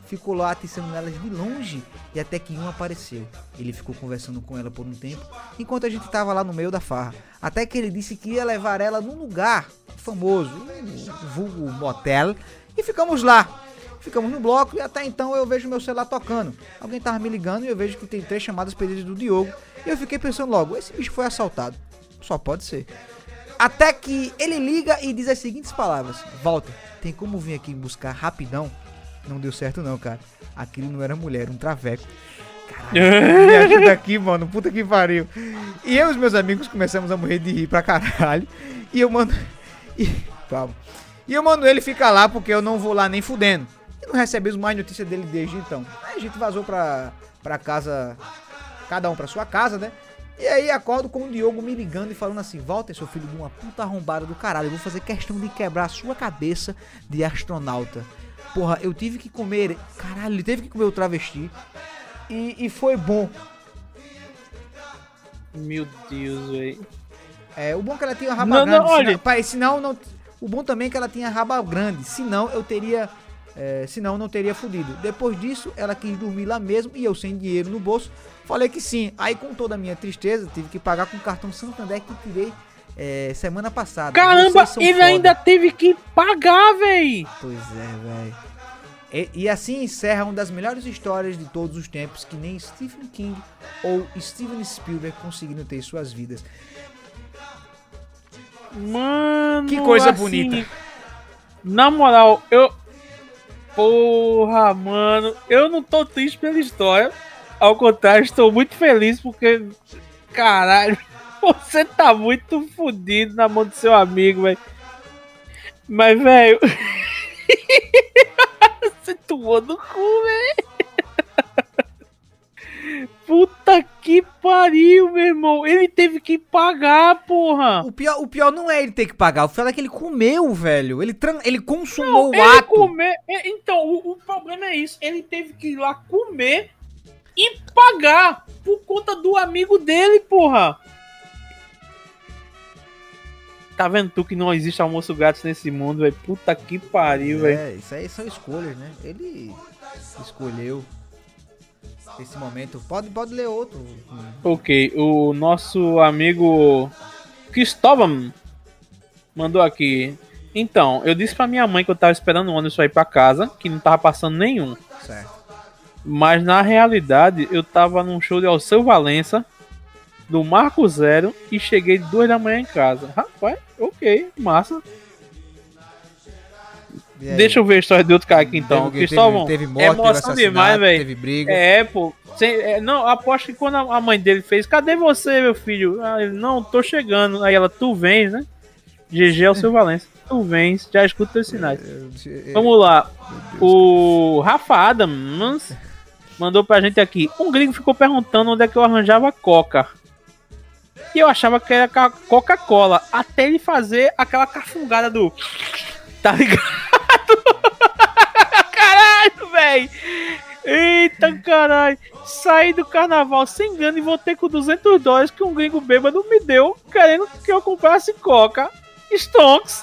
ficou lá atiçando nelas de longe e até que um apareceu. Ele ficou conversando com ela por um tempo, enquanto a gente tava lá no meio da farra. Até que ele disse que ia levar ela num lugar famoso, um vulgo motel, e ficamos lá. Ficamos no bloco e até então eu vejo meu celular tocando. Alguém tava me ligando e eu vejo que tem três chamadas perdidas do Diogo. E eu fiquei pensando logo, esse bicho foi assaltado. Só pode ser. Até que ele liga e diz as seguintes palavras: Walter, tem como vir aqui buscar rapidão? Não deu certo não, cara. Aquilo não era mulher, era um traveco. Caralho, me ajuda aqui, mano. Puta que pariu. E eu e os meus amigos começamos a morrer de rir pra caralho. E eu mando... E... Calma. E eu mando ele ficar lá porque eu não vou lá nem fudendo. E não recebemos mais notícia dele desde então. Aí a gente vazou pra, pra casa... Cada um pra sua casa, né? E aí acordo com o Diogo me ligando e falando assim: Walter, seu filho de uma puta arrombada do caralho, eu vou fazer questão de quebrar a sua cabeça de astronauta. Porra, eu tive que comer... Caralho, ele teve que comer o travesti. E, e foi bom. Meu Deus, velho. É, o bom é que ela tinha uma raba não, grande. Não, olha... Senão, pai, senão não... O bom também é que ela tinha raba grande. Senão eu teria... É, senão não teria fudido. Depois disso, ela quis dormir lá mesmo e eu sem dinheiro no bolso, falei que sim. Aí com toda a minha tristeza, tive que pagar com o cartão Santander que tirei é, semana passada. Caramba, ele foda. Ainda teve que pagar, véi. Pois é, velho. E, e assim encerra uma das melhores histórias de todos os tempos, que nem Stephen King ou Steven Spielberg conseguiram ter em suas vidas. Mano, que coisa assim, bonita. Na moral, eu... Porra, mano, eu não tô triste pela história. Ao contrário, estou muito feliz porque... Caralho, você tá muito fodido na mão do seu amigo, velho. Mas, velho... Você tomou no cu, velho. Puta que pariu, meu irmão. Ele teve que pagar, porra. O pior, o pior não é ele ter que pagar. O pior é que ele comeu, velho. Ele, tran... ele consumou não, o ele ato. Comer... Então, o, o problema é isso. Ele teve que ir lá comer e pagar por conta do amigo dele, porra. Tá vendo tu que não existe almoço grátis nesse mundo, velho? Puta que pariu, velho. É, isso aí são escolhas, né? Ele escolheu esse momento. Pode, pode ler outro. Ok, o nosso amigo Cristóvão mandou aqui. Então, eu disse pra minha mãe que eu tava esperando o ônibus pra ir pra casa, que não tava passando nenhum. Certo. Mas na realidade, eu tava num show de Alceu Valença, do Marco Zero, e cheguei duas da manhã em casa. Rapaz, ok, massa. Deixa eu ver a história de outro cara aqui então. Teve, Cristóvão, teve, teve morte, emoção teve demais, velho. Teve briga. É, pô. Sem, é, não, aposto que quando a mãe dele fez, cadê você, meu filho? Ah, ele, não, tô chegando. Aí ela, tu vens, né? G G é o seu Valença. Tu vens, já escuta os sinais. Vamos lá. O Rafa Adams mandou pra gente aqui. Um gringo ficou perguntando onde é que eu arranjava coca. E eu achava que era Coca-Cola. Até ele fazer aquela cafungada do... Tá ligado? Caralho, velho. Eita, caralho. Saí do carnaval sem grana e voltei com duzentos dólares que um gringo bêbado me deu, querendo que eu comprasse Coca. Stonks.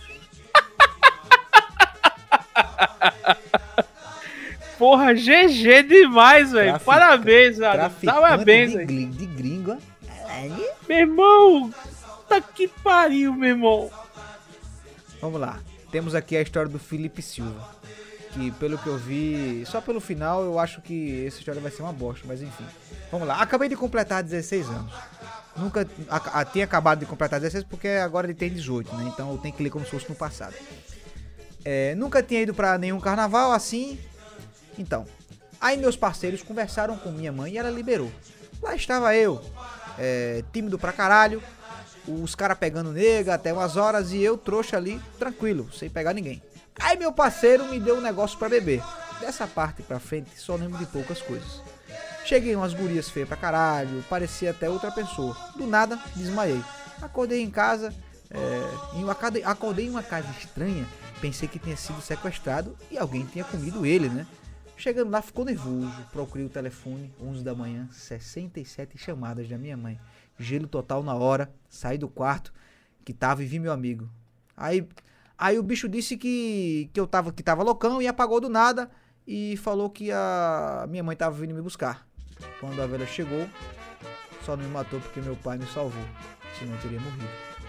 Porra, G G demais, velho. Parabéns, velho. Parabéns, velho. De, de gringo, meu irmão. Puta que pariu, meu irmão. Vamos lá. Temos aqui a história do Felipe Silva. Que pelo que eu vi, só pelo final eu acho que essa história vai ser uma bosta, mas enfim. Vamos lá. Acabei de completar dezesseis anos. Nunca a, a, tinha acabado de completar dezesseis porque agora ele tem dezoito, né? Então eu tenho que ler como se fosse no passado. É, nunca tinha ido pra nenhum carnaval assim. Então, aí meus parceiros conversaram com minha mãe e ela liberou. Lá estava eu, é, tímido pra caralho, os caras pegando nega até umas horas e eu trouxa ali, tranquilo, sem pegar ninguém. Aí meu parceiro me deu um negócio pra beber. Dessa parte pra frente só lembro de poucas coisas. Cheguei umas gurias feias pra caralho, parecia até outra pessoa. Do nada, desmaiei. Acordei em casa, é, em uma, acordei em uma casa estranha, pensei que tinha sido sequestrado e alguém tinha comido ele, né? Chegando lá, ficou nervoso, procurei o telefone, onze da manhã, sessenta e sete chamadas da minha mãe. Gelo total na hora, saí do quarto que tava e vi meu amigo. Aí, aí o bicho disse que, que eu tava, que tava loucão e apagou do nada e falou que a minha mãe tava vindo me buscar. Quando a velha chegou, só não me matou porque meu pai me salvou, senão eu teria morrido.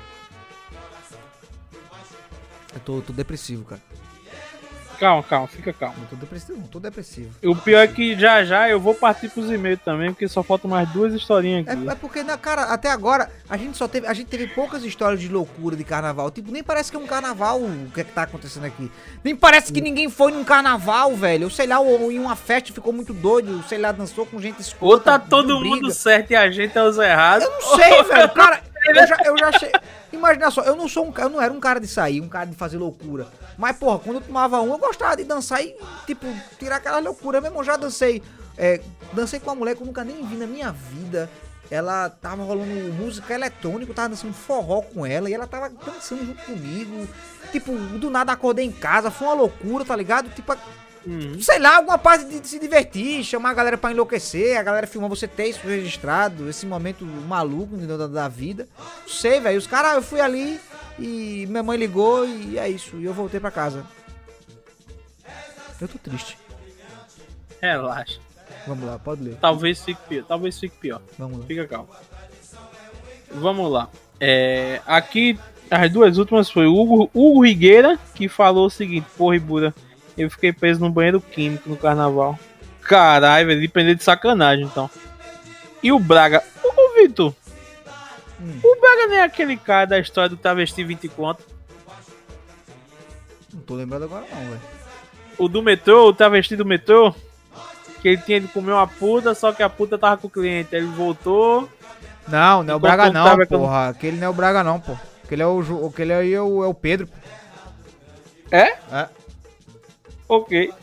Eu tô, tô depressivo, cara. Calma, calma, fica calmo. Eu tô depressivo, não tô depressivo. O pior é que já já eu vou partir pros e-mails também, porque só faltam mais duas historinhas aqui. É, é porque, na cara, até agora, a gente só teve, a gente teve poucas histórias de loucura de carnaval. Tipo, nem parece que é um carnaval o que é que tá acontecendo aqui. Nem parece que ninguém foi num carnaval, velho. Ou sei lá, ou em uma festa e ficou muito doido, sei lá, dançou com gente escura. Ou tá todo mundo certo e a gente é os errados. Eu não sei, velho. Cara, eu já, eu já achei... Imagina só, eu não sou um eu não era um cara de sair, um cara de fazer loucura. Mas, porra, quando eu tomava um, eu gostava de dançar e, tipo, tirar aquela loucura mesmo. Eu já dancei. É, dancei com uma mulher que eu nunca nem vi na minha vida. Ela tava rolando música eletrônica, eu tava dançando forró com ela e ela tava dançando junto comigo. Tipo, do nada acordei em casa, foi uma loucura, tá ligado? Tipo, uhum. Sei lá, alguma parte de, de se divertir, chamar a galera pra enlouquecer, a galera filmar, você ter isso registrado, esse momento maluco da, da vida. Não sei, velho, os caras, eu fui ali e minha mãe ligou e é isso, e eu voltei pra casa. Eu tô triste. Relaxa. Vamos lá, pode ler. Talvez fique pior, talvez fique pior. Vamos lá. Fica calmo. Vamos lá. É, aqui, as duas últimas foi o Hugo, Hugo Higueira, que falou o seguinte: porra, Ibura, eu fiquei preso no banheiro químico no carnaval. Caralho, velho, depender de sacanagem, então. E o Braga, ô Vitor, hum. o Braga nem é aquele cara da história do travesti vinte conto? Não tô lembrado agora não, velho. O do metrô, o travesti do metrô, que ele tinha de comer uma puta, só que a puta tava com o cliente, aí ele voltou. Não, não é o Braga não, porra. Aquele não é o Braga não, pô. Aquele é o, aquele aí é o, é o Pedro. É? É. Ok.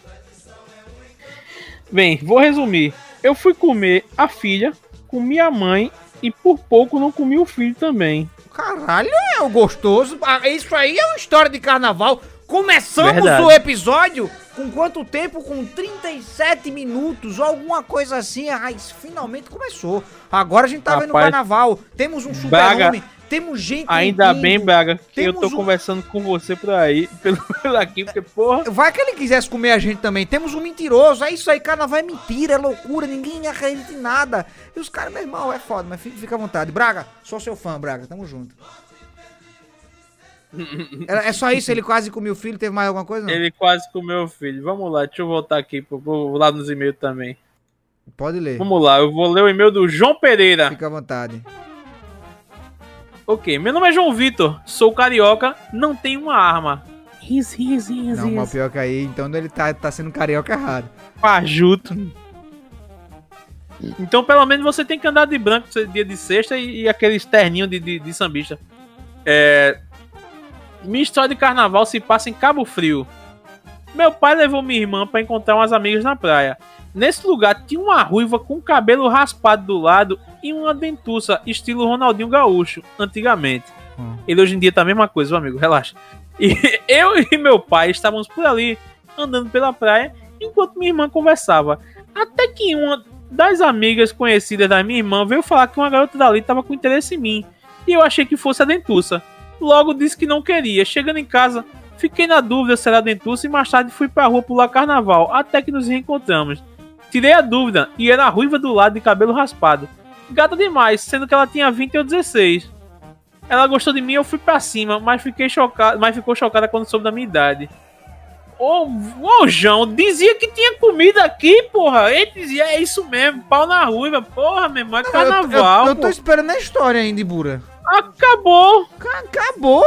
Bem, vou resumir. Eu fui comer a filha, comi a mãe e por pouco não comi o filho também. Caralho, é o gostoso. Isso aí é uma história de carnaval. Começamos Verdade. O episódio com quanto tempo? Com trinta e sete minutos ou alguma coisa assim. Ai, finalmente começou. Agora a gente tá Rapaz, vendo o carnaval. Temos um super-homem. Temos gente. Ainda indo, bem, Braga, que temos eu tô um... conversando com você por aí, pelo, pelo aqui, porque porra. Vai que ele quisesse comer a gente também. Temos um mentiroso. É isso aí, carnaval é mentira, é loucura. Ninguém acredita em nada. E os caras, meu irmão, é foda, mas fica, fica à vontade. Braga, sou seu fã, Braga. Tamo junto. É só isso? Ele quase comeu o filho? Teve mais alguma coisa? Não? Ele quase comeu o filho. Vamos lá, deixa eu voltar aqui, vou lá nos e-mails também. Pode ler. Vamos lá, eu vou ler o e-mail do João Pereira. Fica à vontade. Ok, meu nome é João Vitor, sou carioca, não tenho uma arma. Riz, riz, riz, não, mas pior que aí, então ele tá, tá sendo carioca errado. Pajuto. Então pelo menos você tem que andar de branco dia de sexta e, e aquele terninho de, de, de sambista. É... Minha história de carnaval se passa em Cabo Frio. Meu pai levou minha irmã para encontrar umas amigas na praia. Nesse lugar tinha uma ruiva com cabelo raspado do lado e uma dentuça, estilo Ronaldinho Gaúcho, antigamente. Hum. Ele hoje em dia tá a mesma coisa, meu amigo, relaxa. E eu e meu pai estávamos por ali, andando pela praia, enquanto minha irmã conversava. Até que uma das amigas conhecidas da minha irmã veio falar que uma garota dali estava com interesse em mim. E eu achei que fosse a dentuça. Logo disse que não queria. Chegando em casa, fiquei na dúvida se era a dentuça e mais tarde fui pra rua pular carnaval, até que nos reencontramos. Tirei a dúvida e era a ruiva do lado de cabelo raspado. Gata demais, sendo que ela tinha vinte ou dezesseis. Ela gostou de mim e eu fui pra cima, mas, fiquei chocado, mas ficou chocada quando soube da minha idade. Ô, ô João, dizia que tinha comida aqui, porra. Ele dizia, é isso mesmo, pau na ruiva. Porra, meu irmão, é carnaval. Eu, eu, eu tô esperando a história ainda, Ibura. Acabou! Acabou!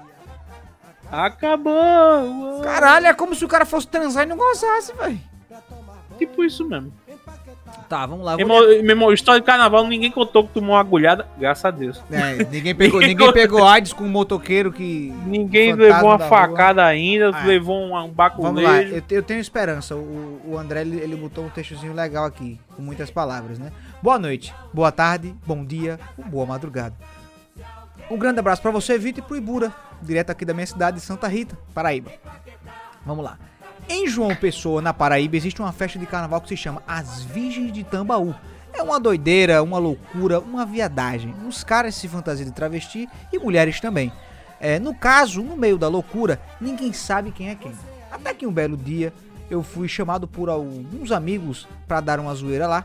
Acabou! Caralho, é como se o cara fosse transar e não gozasse, velho. Tipo isso mesmo. Tá, vamos lá. Meu irmão, meu irmão, história de carnaval, ninguém contou que tomou uma agulhada, graças a Deus. É, ninguém pegou, ninguém ninguém pegou AIDS com um motoqueiro que... Ninguém levou uma facada rua. ainda, ah, levou um, um baculejo. Vamos lá, eu, eu tenho esperança. O, o André, ele, ele botou um textozinho legal aqui, com muitas palavras, né? Boa noite, boa tarde, bom dia, boa madrugada. Um grande abraço pra você, Vitor, e pro Ibura, direto aqui da minha cidade de Santa Rita, Paraíba. Vamos lá. Em João Pessoa, na Paraíba, existe uma festa de carnaval que se chama As Virgens de Tambaú. É uma doideira, uma loucura, uma viadagem. Os caras se fantasiam de travesti e mulheres também. É, no caso, no meio da loucura, ninguém sabe quem é quem. Até que um belo dia, eu fui chamado por alguns amigos pra dar uma zoeira lá.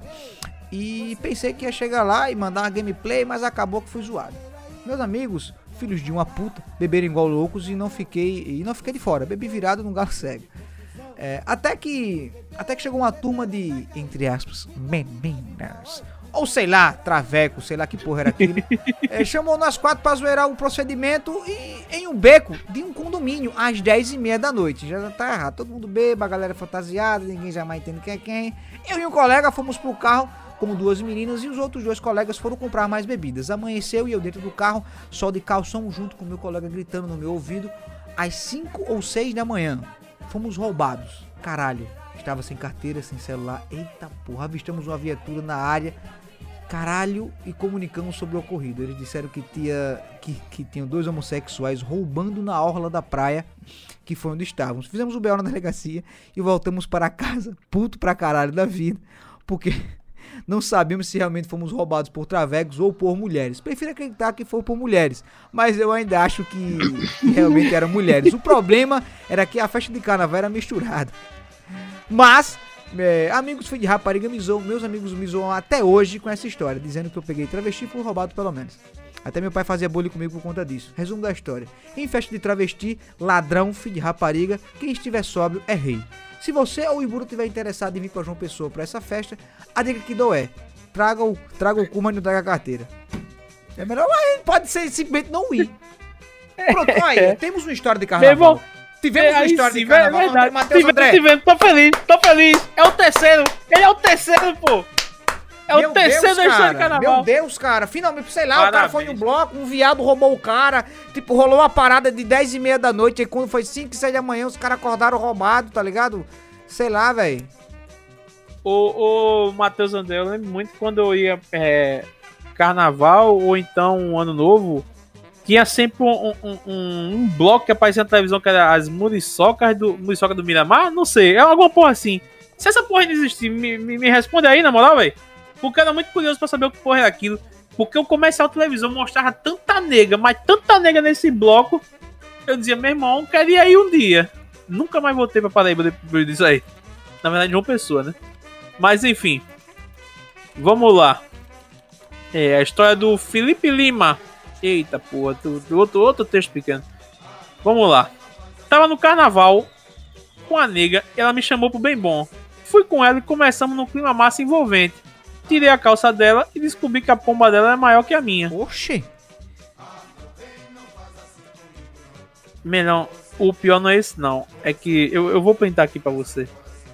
E pensei que ia chegar lá e mandar uma gameplay, mas acabou que fui zoado. Meus amigos, filhos de uma puta, beberam igual loucos e não fiquei, e não fiquei de fora. Bebi virado num galo cego. É, até que até que chegou uma turma de, entre aspas, meninas, ou sei lá, traveco, sei lá que porra era aquilo. É, chamou nós quatro pra zoeirar o procedimento e, em um beco de um condomínio às dez e meia da noite. Já tá errado, todo mundo beba, a galera fantasiada, ninguém jamais entende quem é quem. Eu e um colega fomos pro carro como duas meninas e os outros dois colegas foram comprar mais bebidas. Amanheceu e eu dentro do carro, só de calção junto com meu colega gritando no meu ouvido às cinco ou seis da manhã. Fomos roubados. Caralho. Estava sem carteira, sem celular. Eita porra. Avistamos uma viatura na área. Caralho. E comunicamos sobre o ocorrido. Eles disseram que, tinha, que, que tinham dois homossexuais roubando na orla da praia, que foi onde estávamos. Fizemos o B O na delegacia e voltamos para casa, puto pra caralho da vida, porque não sabíamos se realmente fomos roubados por travecos ou por mulheres. Prefiro acreditar que foi por mulheres, mas eu ainda acho que, que realmente eram mulheres. O problema era que a festa de carnaval era misturada. Mas, é, amigos filhos de rapariga me zoam, meus amigos me zoam até hoje com essa história, dizendo que eu peguei travesti e fui roubado pelo menos. Até meu pai fazia bullying comigo por conta disso. Resumo da história: em festa de travesti, ladrão, filho de rapariga, quem estiver sóbrio é rei. Se você ou o Iburo estiver interessado em vir pra João Pessoa pra essa festa, a dica que dou é: traga o, traga o cu, mas não traga a carteira. É melhor, mas pode ser simplesmente não ir. Pronto, aí, temos uma história de carnaval. Tivemos uma história sim, de carnaval. É verdade. Matheus André. Tivemos, tô feliz, tô feliz. É o terceiro, ele é o terceiro, pô. É Meu o terceiro Deus, da história cara, de carnaval. Meu Deus, cara. Finalmente, sei lá, Parabéns. O cara foi no bloco, um viado roubou o cara. Tipo, rolou uma parada de dez e meia da noite. Aí quando foi cinco e seis da manhã, os caras acordaram roubados, tá ligado? Sei lá, velho. O, o Matheus André, eu lembro muito quando eu ia é, carnaval ou então um ano novo, tinha sempre um, um, um, um bloco que aparecia na televisão que era as muriçocas do, muriçoca do Miramar. Não sei, é alguma porra assim. Se essa porra não existir, me, me, me responde aí, na moral, velho. Porque eu era muito curioso pra saber o que porra era aquilo. Porque o comercial televisão mostrava tanta nega, mas tanta nega nesse bloco. Eu dizia, meu irmão, queria ir um dia. Nunca mais voltei pra Paraíba depois disso aí. Na verdade, uma pessoa, né? Mas enfim. Vamos lá. É a história do Felipe Lima. Eita porra, outro, outro texto pequeno. Vamos lá. Tava no carnaval com a nega. Ela me chamou pro bem bom. Fui com ela e começamos num clima massa envolvente. Tirei a calça dela e descobri que a pomba dela é maior que a minha. Oxi. Melhor, o pior não é esse não. É que eu, eu vou printar aqui pra você.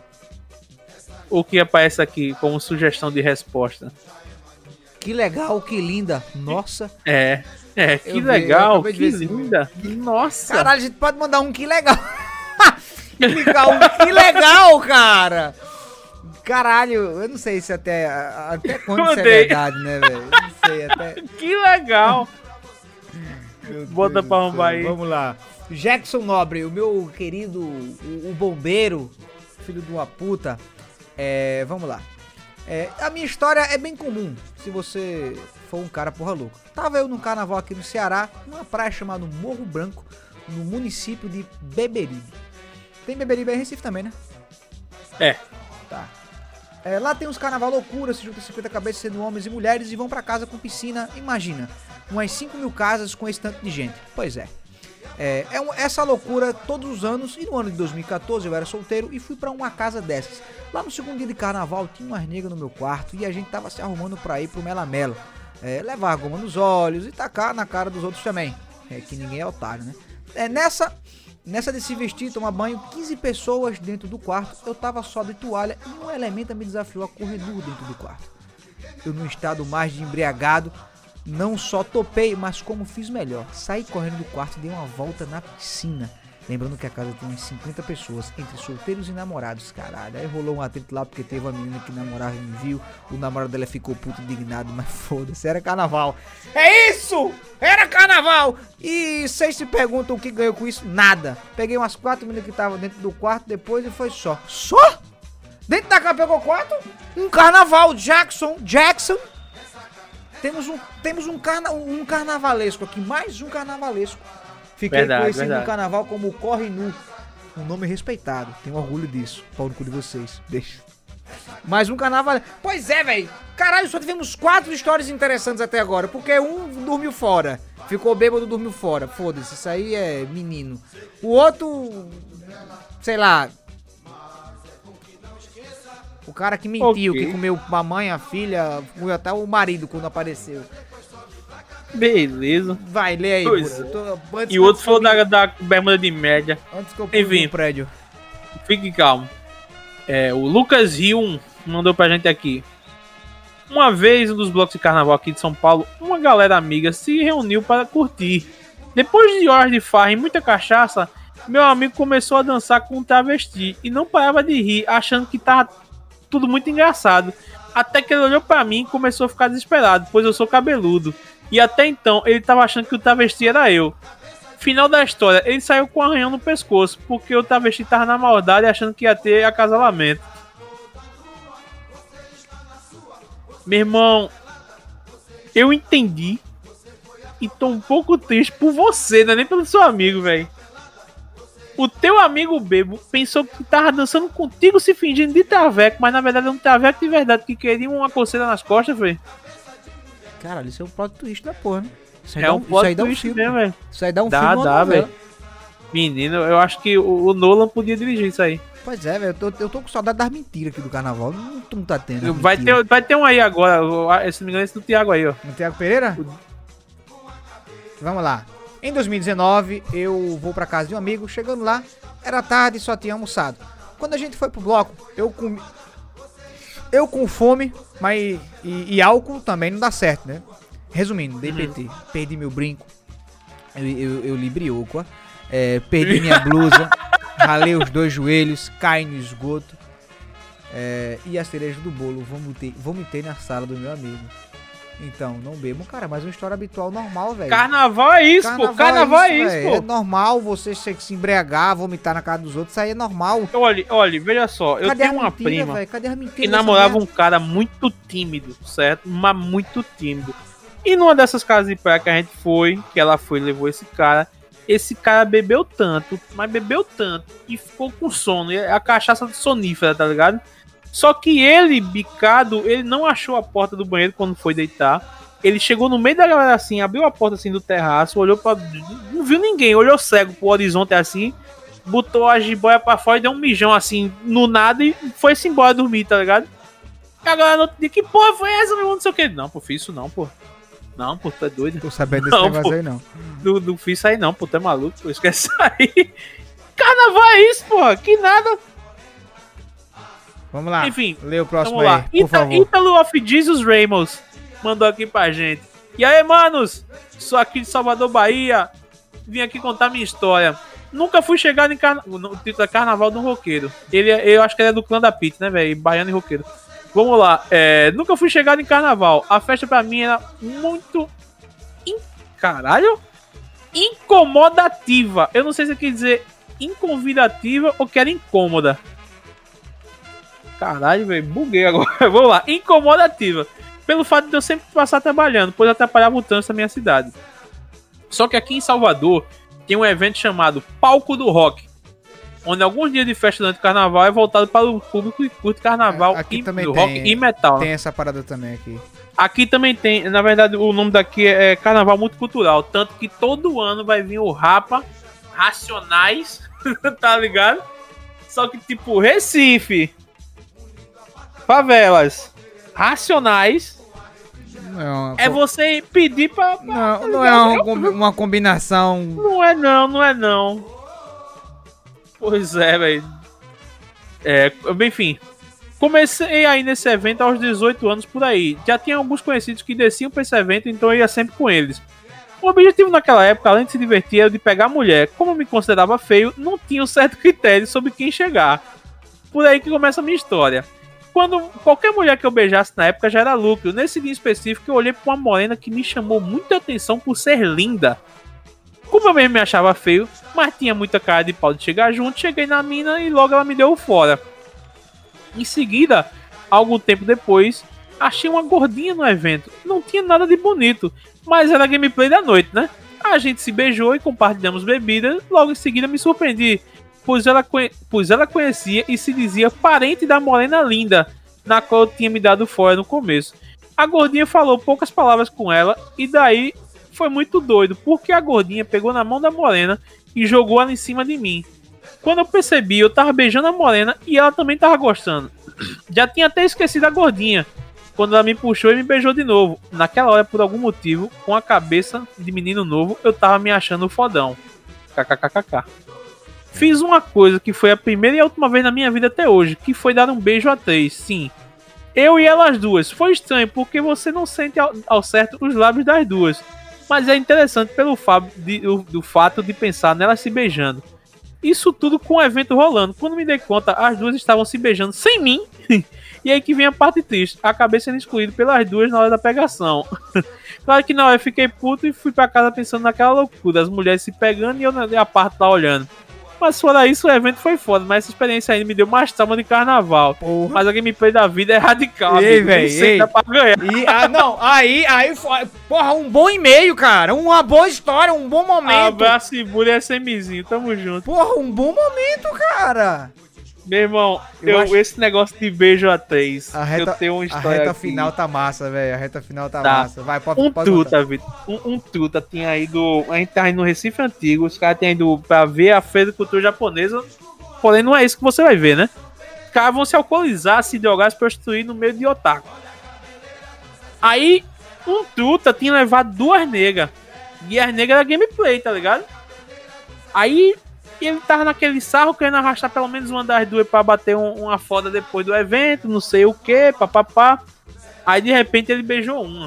O que aparece aqui como sugestão de resposta. Que legal, que linda. Nossa. É, é, que eu legal, vi, que linda. Nossa. Caralho, a gente pode mandar um que legal. Que legal, que legal, cara. Caralho, eu não sei se até, até quando isso é verdade, né, velho? Não sei, até... Que legal! Meu Bota Deus pra arrombar aí. Vamos lá. Jackson Nobre, o meu querido, o, o bombeiro, filho de uma puta. É, vamos lá. É, a minha história é bem comum, se você for um cara porra louca. Tava eu num carnaval aqui no Ceará, numa praia chamada Morro Branco, no município de Beberibe. Tem Beberibe aí em Recife também, né? É. Tá. É, lá tem uns carnaval loucura, se juntam cinquenta cabeças sendo homens e mulheres e vão pra casa com piscina, imagina, umas cinco mil casas com esse tanto de gente. Pois é. É, é um, essa loucura todos os anos, e no ano de dois mil e quatorze eu era solteiro e fui pra uma casa dessas. Lá no segundo dia de carnaval tinha umas negras no meu quarto e a gente tava se arrumando pra ir pro Melamela. É, levar goma nos olhos e tacar na cara dos outros também. É que ninguém é otário, né? É, nessa... Nessa de se vestir e tomar banho, quinze pessoas dentro do quarto, eu tava só de toalha e um elemento me desafiou a correr nu dentro do quarto. Eu, num estado mais de embriagado, não só topei, mas como fiz melhor. Saí correndo do quarto e dei uma volta na piscina. Lembrando que a casa tem umas cinquenta pessoas, entre solteiros e namorados, caralho. Aí rolou um atrito lá porque teve uma menina que namorava e me viu. O namorado dela ficou puto indignado, mas foda-se, era carnaval. É isso! Era carnaval! E vocês se perguntam o que ganhou com isso? Nada. Peguei umas quatro meninas que estavam dentro do quarto depois e foi só. Só? Dentro da casa pegou quatro? Um carnaval, Jackson, Jackson. Temos um, temos um, carna, um carnavalesco aqui, mais um carnavalesco. Fiquei verdade, conhecido verdade. no carnaval como o Corre Nu. Um nome respeitado. Tenho orgulho disso. Pau no cu de vocês. Deixa. Mais um carnaval. Pois é, velho. Caralho, só tivemos quatro histórias interessantes até agora. Porque um dormiu fora. Ficou bêbado, dormiu fora. Foda-se, isso aí é menino. O outro... Sei lá... O cara que mentiu, okay. que comeu a mãe, a filha, comeu até o marido quando apareceu. Beleza. Vai, lê aí, Bruno. E o outro falou da, da bermuda de média. Antes que eu pulo no prédio. Fique calmo. É, o Lucas Rio mandou pra gente aqui. Uma vez, um dos blocos de carnaval aqui de São Paulo, uma galera amiga se reuniu para curtir. Depois de horas de farra e muita cachaça, meu amigo começou a dançar com um travesti e não parava de rir, achando que tava tudo muito engraçado. Até que ele olhou pra mim e começou a ficar desesperado, pois eu sou cabeludo. E até então ele tava achando que o travesti era eu. Final da história, ele saiu com um arranhão no pescoço, porque o travesti tava na maldade achando que ia ter acasalamento. Meu irmão, eu entendi e tô um pouco triste por você, não é nem pelo seu amigo, velho. O teu amigo bebo pensou que tava dançando contigo se fingindo de traveco, mas na verdade é um traveco de verdade que queria uma coceira nas costas, velho. Caralho, isso é um plot twist da porra, né? Isso aí é dá um, um plot twist um mesmo, velho. Isso aí dá um dá, filme dá, velho. Menino, eu acho que o, o Nolan podia dirigir isso aí. Pois é, velho, eu tô, eu tô com saudade das mentiras aqui do carnaval. Não, não tá tendo. Vai ter, vai ter um aí agora, se não me engano, esse do Thiago aí, ó. No Thiago Pereira? O... Vamos lá. Em dois mil e dezenove, eu vou pra casa de um amigo. Chegando lá, era tarde e só tinha almoçado. Quando a gente foi pro bloco, eu comi... Eu com fome, mas... E, e álcool também não dá certo, né? Resumindo, dei P T. Uhum. Perdi meu brinco. Eu, eu, eu li brioco, é, perdi minha blusa. Ralei os dois joelhos. Caí no esgoto. É, e a cereja do bolo, vomitei, vomitei na sala do meu amigo. Então, não bebo, cara, mas uma história habitual normal, velho. Carnaval é isso, carnaval pô. Carnaval é isso, é isso pô. É normal você se embriagar, vomitar na casa dos outros, isso aí é normal. Olha, olha, veja só, eu Cadê tenho uma mentira, prima véio? Cadê a mentira que namorava um cara muito tímido, certo? Mas muito tímido. E numa dessas casas de praia que a gente foi, que ela foi e levou esse cara, esse cara bebeu tanto, mas bebeu tanto, e ficou com sono, e a cachaça sonífera, tá ligado? Só que ele, bicado, ele não achou a porta do banheiro quando foi deitar. Ele chegou no meio da galera assim, abriu a porta assim do terraço, olhou pra... Não viu ninguém, olhou cego pro horizonte assim, botou a jiboia pra fora e deu um mijão assim, no nada, e foi-se embora dormir, tá ligado? E a galera no outro dia, que porra foi essa, meu irmão? Não sei o que. Não, pô, fiz isso não, pô. Não, pô, tu é doido. Tô sabendo desse não, negócio pô. aí, não. Não, não fiz isso aí não, pô, tu é maluco, pô, esquece isso aí. Carnaval é isso, pô, que nada... Vamos lá, enfim, lê o próximo aí, por Ita favor. Ítalo of Jesus Ramos mandou aqui pra gente. E aí, manos? Sou aqui de Salvador, Bahia. Vim aqui contar minha história. Nunca fui chegado em carnaval. O título é Carnaval do Roqueiro. Ele, eu acho que ele é do clã da Pit, né, velho? Baiano e roqueiro. Vamos lá. É, nunca fui chegado em carnaval. A festa pra mim era muito... In... Caralho? Incomodativa. Eu não sei se quer dizer inconvidativa ou que era incômoda. Caralho, velho, buguei agora. Vamos lá, incomodativa. Pelo fato de eu sempre passar trabalhando, pois atrapalhava o trânsito da minha cidade. Só que aqui em Salvador tem um evento chamado Palco do Rock, onde alguns dias de festa durante o carnaval é voltado para o público que curte carnaval aqui e, também do tem, rock e metal. Tem né? essa parada também aqui. Aqui também tem, na verdade, o nome daqui é Carnaval Multicultural, tanto que todo ano vai vir o Rapa, Racionais, tá ligado? Só que tipo, Recife, favelas, Racionais, não, é você pedir pra... pra não, tá não é uma, uma combinação... Não é não, não é não. Pois é, velho. É, enfim. Comecei aí nesse evento aos dezoito anos por aí. Já tinha alguns conhecidos que desciam pra esse evento, então eu ia sempre com eles. O objetivo naquela época, além de se divertir, era de pegar mulher. Como eu me considerava feio, não tinha um certo critério sobre quem chegar. Por aí que começa a minha história. Quando qualquer mulher que eu beijasse na época já era lucro. Nesse dia específico eu olhei pra uma morena que me chamou muita atenção por ser linda. Como eu mesmo me achava feio, mas tinha muita cara de pau de chegar junto, cheguei na mina e logo ela me deu fora. Em seguida, algum tempo depois, achei uma gordinha no evento. Não tinha nada de bonito, mas era a gameplay da noite, né? A gente se beijou e compartilhamos bebidas, logo em seguida me surpreendi. pois ela, pois ela conhecia e se dizia parente da morena linda, na qual eu tinha me dado fora no começo. A gordinha falou poucas palavras com ela, e daí foi muito doido, porque a gordinha pegou na mão da morena e jogou ela em cima de mim. Quando eu percebi, eu tava beijando a morena e ela também tava gostando. Já tinha até esquecido a gordinha, quando ela me puxou e me beijou de novo. Naquela hora, por algum motivo, com a cabeça de menino novo, eu tava me achando fodão. Kkkk. Fiz uma coisa que foi a primeira e a última vez na minha vida até hoje, que foi dar um beijo a três, sim. Eu e elas duas. Foi estranho, porque você não sente ao, ao certo os lábios das duas. Mas é interessante pelo fato de, do, do fato de pensar nelas se beijando. Isso tudo com o evento rolando. Quando me dei conta, as duas estavam se beijando sem mim. E aí que vem a parte triste. Acabei sendo excluído pelas duas na hora da pegação. Claro que na hora eu fiquei puto e fui pra casa pensando naquela loucura. As mulheres se pegando e eu a parte lá olhando. Mas fora isso, o evento foi foda. Mas essa experiência ainda me deu mais trauma de carnaval. Porra. Mas a gameplay da vida é radical. Ei, velho. Dá pra ganhar. E, ah, não, aí, aí, porra, um bom e-mail, cara. Uma boa história, um bom momento. Abraço e bullying SMzinho, tamo junto. Porra, um bom momento, cara. Meu irmão, eu, eu acho... esse negócio de beijo a três, a reta, eu tenho uma história A reta aqui. final tá massa, velho. A reta final tá, tá. massa. Vai, pode, um pode truta, Vitor. Um, um truta tinha ido... A gente tá indo no Recife Antigo, os caras tinham ido pra ver a Feira de Cultura Japonesa, porém não é isso que você vai ver, né? Os caras vão se alcoolizar, se drogar, se prostituir no meio de otaku. Aí, um truta tinha levado duas negas. E as negras era gameplay, tá ligado? Aí... E ele tava naquele sarro querendo arrastar pelo menos uma das duas pra bater um, uma foda depois do evento, não sei o que, papapá. Aí de repente ele beijou uma.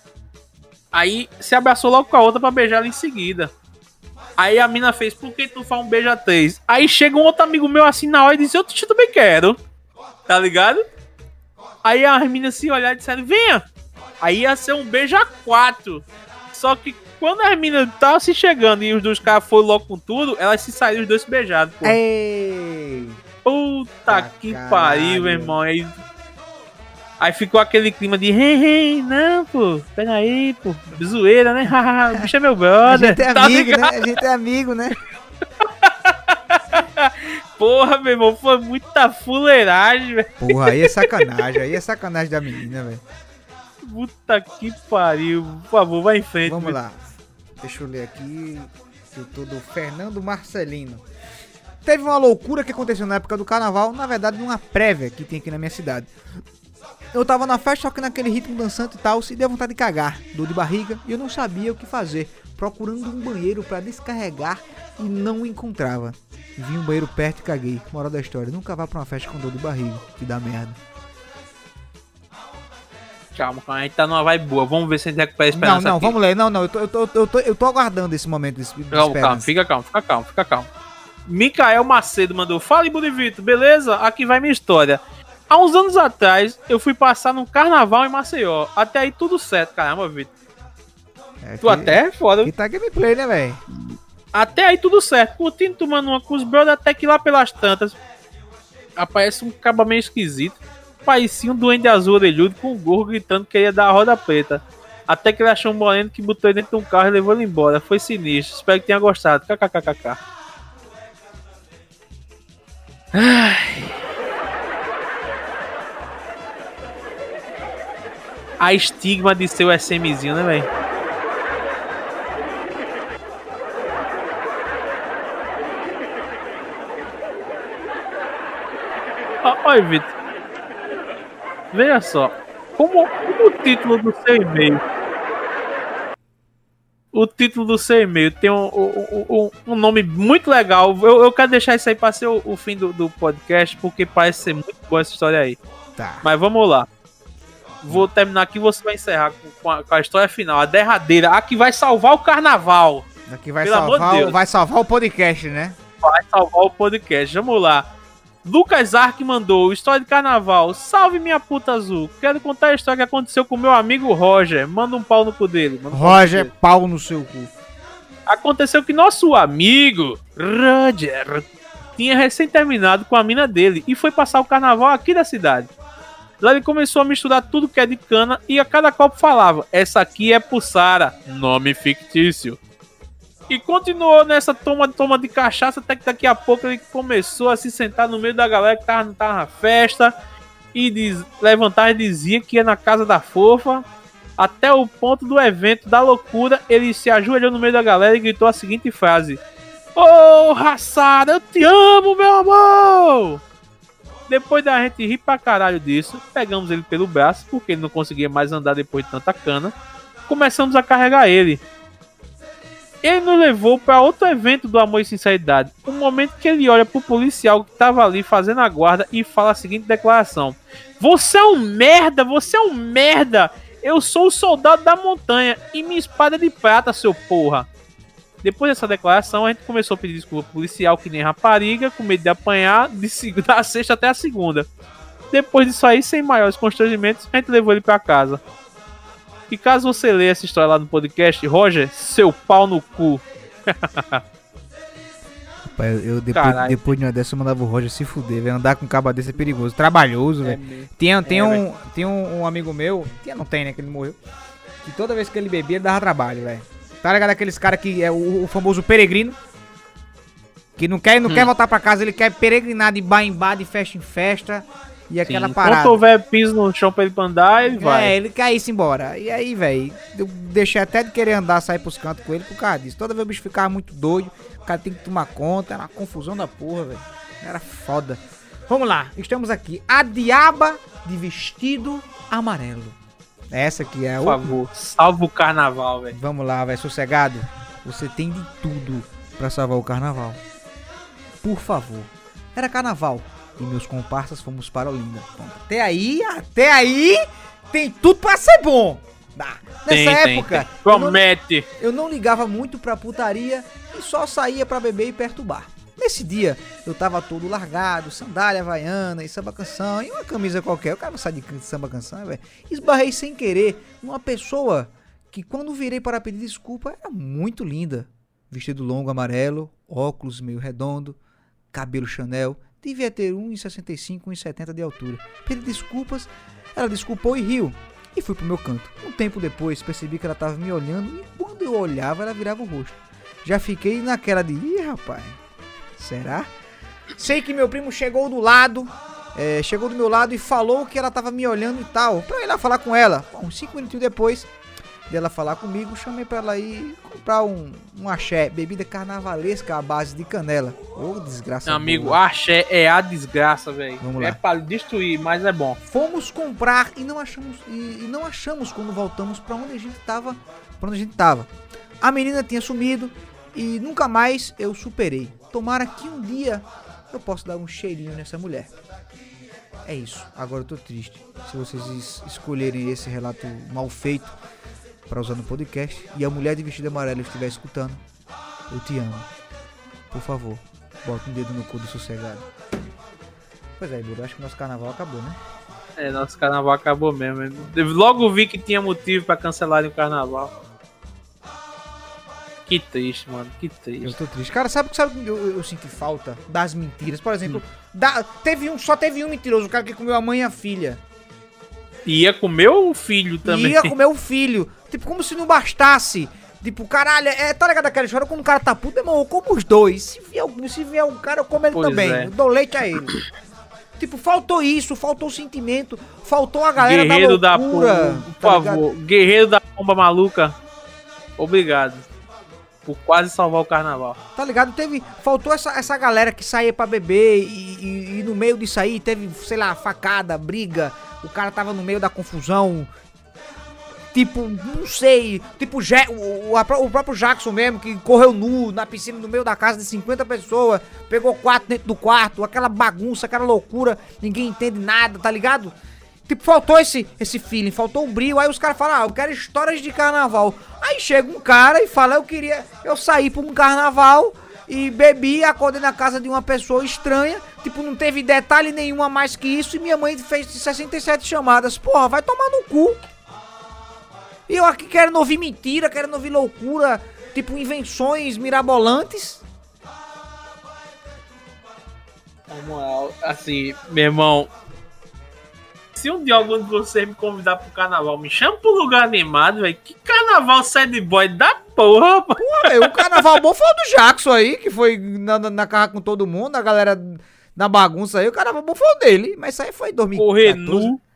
Aí se abraçou logo com a outra pra beijar ela em seguida. Aí a mina fez, por que tu faz um beijo a três? Aí chega um outro amigo meu assim na hora e disse, eu também quero. Tá ligado? Aí as minas se olharam e disseram, venha. Aí ia ser um beijo a quatro. Só que quando as meninas estavam se chegando e os dois caras foram logo com tudo, elas se saíram os dois se beijados, pô. Ei! Puta ah, que caralho. Pariu, meu irmão. Aí, aí ficou aquele clima de hey, hey, não, pô, peraí, pô, zoeira, né? O bicho é meu brother. A gente é tá amigo, ligado? né? A gente é amigo, né? Porra, meu irmão, foi muita fuleiragem, velho. Porra, aí é sacanagem, aí é sacanagem da menina, velho. Puta que pariu. Por favor, vai em frente. Vamos lá. Deixa eu ler aqui. Eu tô do Fernando Marcelino. Teve uma loucura que aconteceu na época do carnaval. Na verdade, numa prévia que tem aqui na minha cidade. Eu tava na festa, só que naquele ritmo dançante e tal, se deu vontade de cagar, dor de barriga, e eu não sabia o que fazer. Procurando um banheiro pra descarregar e não encontrava. Vi um banheiro perto e caguei. Moral da história, nunca vá pra uma festa com dor de barriga, que dá merda. Calma, a gente tá numa vibe boa. Vamos ver se a gente recupera a esperança. Não, não, aqui. vamos ler. Não, não, eu tô, eu tô, eu tô, eu tô aguardando esse momento. Desse, calma, calma, fica calmo, fica calmo, fica calmo. Micael Macedo mandou, fala, Budivito, beleza? Aqui vai minha história. Há uns anos atrás, eu fui passar num carnaval em Maceió. Até aí tudo certo, caramba, Vitor. É tu que, até é foda. Que tá gameplay, né, velho? Até aí tudo certo. Curtindo, tomando uma com os brothers, até que lá pelas tantas aparece um caba meio esquisito. Parecia um duende azul orelhudo com um gorro gritando que queria dar a roda preta. Até que ele achou um moreno que botou ele dentro de um carro e levou ele embora. Foi sinistro. Espero que tenha gostado. Kkkk. Ai. A estigma de ser o SMzinho, né, velho? Olha, Vitor. Veja só. Como, como o título do seu e-mail... O título do seu e-mail tem um, um, um, um nome muito legal. Eu, eu quero deixar isso aí para ser o, o fim do, do podcast, porque parece ser muito boa essa história aí. Tá. Mas vamos lá. Vou terminar aqui e você vai encerrar com, com, a, com a história final, a derradeira, a que vai salvar o carnaval. A que vai salvar, o, vai salvar o podcast, né? Vai salvar o podcast. Vamos lá. Lucas Ark mandou, história de carnaval. Salve minha puta azul. Quero contar a história que aconteceu com meu amigo Roger. Manda um pau no cu dele. Um Roger, pau, pau no seu cu. Aconteceu que nosso amigo Roger tinha recém terminado com a mina dele e foi passar o carnaval aqui da cidade. Lá ele começou a misturar tudo que é de cana e a cada copo falava, essa aqui é Pussara, nome fictício. E continuou nessa toma, toma de cachaça, até que daqui a pouco ele começou a se sentar no meio da galera que tava, tava na festa e diz, levantar e dizia que ia na casa da fofa. Até o ponto do evento da loucura, ele se ajoelhou no meio da galera e gritou a seguinte frase: "Ô, oh, raçada, eu te amo, meu amor!" Depois da gente rir pra caralho disso, pegamos ele pelo braço, porque ele não conseguia mais andar depois de tanta cana. Começamos a carregar ele. Ele nos levou para outro evento do Amor e Sinceridade. Um momento que ele olha pro policial que tava ali fazendo a guarda e fala a seguinte declaração: "Você é um merda, você é um merda! Eu sou o soldado da montanha e minha espada é de prata, seu porra!" Depois dessa declaração, a gente começou a pedir desculpa pro policial, que nem rapariga, com medo de apanhar de segunda a sexta até a segunda. Depois disso aí, sem maiores constrangimentos, a gente levou ele para casa. E caso você leia essa história lá no podcast, Roger, seu pau no cu. Rapaz, eu depois, depois de uma dessa eu mandava o Roger se fuder, velho. Andar com um cabo desse é perigoso, trabalhoso, velho. É tem tem, é, um, tem um, um amigo meu, tinha, não tem, né, que ele morreu, que toda vez que ele bebia, ele dava trabalho, velho. Tá ligado aqueles caras que é o, o famoso peregrino, que não quer, não hum. quer voltar pra casa, ele quer peregrinar de bar em bar, de festa em festa. E aquela Sim. parada. Quando houver piso no chão pra ele andar, ele vai. É, ele quer ir embora. E aí, velho, eu deixei até de querer andar, sair pros cantos com ele por causa disso. Toda vez o bicho ficava muito doido, o cara tem que tomar conta, era uma confusão da porra, velho. Era foda. Vamos lá, estamos aqui. A diaba de vestido amarelo. Essa aqui é a Por favor, salva o carnaval, velho. Vamos lá, velho, sossegado. Você tem de tudo pra salvar o carnaval. Por favor. Era carnaval. E meus comparsas fomos para Olinda. Bom, até aí, até aí, tem tudo pra ser bom. Ah, nessa tem, época, tem, tem. Promete. Eu não, eu não ligava muito pra putaria e só saía pra beber e perturbar. Nesse dia, eu tava todo largado, sandália havaiana e samba canção e uma camisa qualquer. O cara não sai de samba canção, velho. Esbarrei sem querer numa pessoa que, quando virei para pedir desculpa, era muito linda. Vestido longo amarelo, óculos meio redondo, cabelo Chanel. Devia ter um metro e sessenta e cinco, um metro e setenta de altura. Pedi desculpas, ela desculpou e riu. E fui pro meu canto. Um tempo depois, percebi que ela tava me olhando e quando eu olhava, ela virava o rosto. Já fiquei naquela de, ih, rapaz, será? Sei que meu primo chegou do lado, é, chegou do meu lado e falou que ela tava me olhando e tal, pra eu ir lá falar com ela. Bom, cinco minutinhos depois dela falar comigo, chamei pra ela ir comprar um, um axé, bebida carnavalesca à base de canela. Ô, oh, desgraça. Meu amigo, axé é a desgraça, velho. Vamos lá. É pra destruir, mas é bom. Fomos comprar e não achamos, e, e não achamos quando voltamos pra onde a gente tava, pra onde a gente tava. A menina tinha sumido e nunca mais eu superei. Tomara que um dia eu possa dar um cheirinho nessa mulher. É isso, agora eu tô triste. Se vocês es- escolherem esse relato mal feito para usar no podcast e a mulher de vestido amarelo estiver escutando, eu te amo. Por favor, bota um dedo no cu do sossegado. Pois é, Bruno, acho que nosso carnaval acabou, né? É, nosso carnaval acabou mesmo. Eu logo vi que tinha motivo para cancelarem o carnaval. Que triste, mano, que triste. Eu tô triste. Cara, sabe o sabe que eu, eu, eu senti falta das mentiras? Por exemplo, hum. da, teve um, só teve um mentiroso, o cara que comeu a mãe e a filha. Ia comer o filho também. Ia comer o filho. Tipo, como se não bastasse. Tipo, caralho, é, tá ligado aquela história? Quando o cara tá puto, irmão, eu como os dois. Se vier, se vier um cara, eu como ele pois também. É. Eu dou leite a ele. Tipo, faltou isso, faltou o sentimento, faltou a galera Guerreiro da loucura. Da pomba, por tá favor, ligado? Guerreiro da pomba maluca. Obrigado. Por quase salvar o carnaval. Tá ligado? Teve, faltou essa, essa galera que saía pra beber e, e, e no meio disso aí teve, sei lá, facada, briga. O cara tava no meio da confusão. Tipo, não sei. Tipo, o, o, o próprio Jackson mesmo, que correu nu na piscina no meio da casa de cinquenta pessoas. Pegou quatro dentro do quarto. Aquela bagunça, aquela loucura. Ninguém entende nada, tá ligado? Tipo, faltou esse, esse feeling, faltou um brilho. Aí os caras falam, ah, eu quero histórias de carnaval. Aí chega um cara e fala, eu queria... Eu saí pra um carnaval e bebi, acordei na casa de uma pessoa estranha. Tipo, não teve detalhe nenhum a mais que isso. E minha mãe fez sessenta e sete chamadas. Porra, vai tomar no cu. E eu aqui querendo ouvir mentira, querendo ouvir loucura. Tipo, invenções mirabolantes. Na moral, assim, meu irmão... Se um dia algum de vocês me convidar pro carnaval, me chama pro lugar animado, velho. Que carnaval sad boy da porra, rapaz. Pô, véio, o carnaval bom foi o do Jackson aí, que foi na, na, na carra com todo mundo, a galera na bagunça aí, o carnaval bom foi o dele, mas isso aí foi em dois mil e quatorze. Correr nu.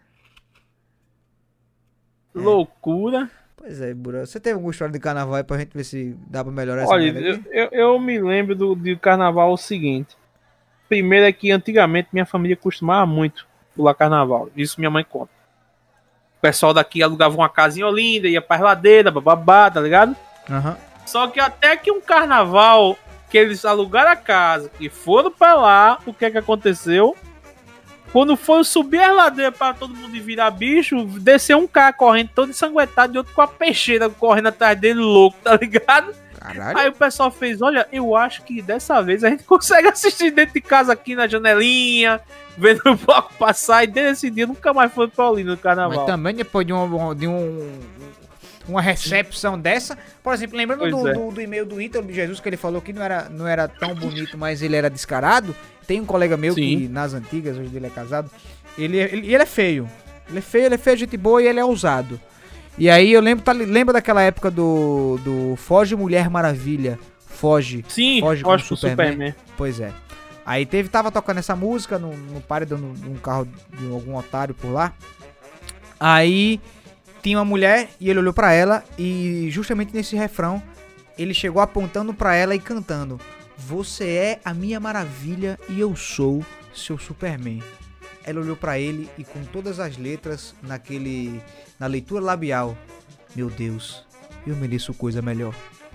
É. Loucura. Pois é, Bura. Você tem alguma história de carnaval aí pra gente ver se dá pra melhorar essa Olha, eu, eu, eu me lembro do, do carnaval o seguinte. Primeiro é que antigamente minha família costumava muito pular carnaval. Isso minha mãe conta. O pessoal daqui alugava uma casa em Olinda, ia pra ladeira, bababá, tá ligado? Uhum. Só que até que um carnaval que eles alugaram a casa e foram pra lá, o que é que aconteceu? Quando foi subir a ladeira pra todo mundo virar bicho, desceu um cara correndo todo ensanguentado e outro com a peixeira correndo atrás dele, louco, tá ligado? Caralho. Aí o pessoal fez, olha, eu acho que dessa vez a gente consegue assistir dentro de casa aqui na janelinha, vendo o bloco passar, e desde esse dia nunca mais foi pra Olinda no carnaval. Mas também depois de, um, de um, uma recepção dessa, por exemplo, lembrando do, é. do, do e-mail do Ítalo de Jesus, que ele falou que não era, não era tão bonito, mas ele era descarado. Tem um colega meu Sim. que nas antigas, hoje ele é casado, ele, ele, ele é feio. Ele é feio, ele é feio, gente boa e ele é ousado. E aí eu lembro, tá, lembra daquela época do, do Foge Mulher Maravilha? Foge. Sim, Foge com com o Superman. Superman. Pois é. Aí teve, tava tocando essa música no, no paredão de um carro de algum otário por lá. Aí tinha uma mulher e ele olhou pra ela e justamente nesse refrão ele chegou apontando pra ela e cantando: você é a minha maravilha e eu sou seu Superman. Ela olhou pra ele e com todas as letras naquele, na leitura labial: meu Deus, eu mereço coisa melhor.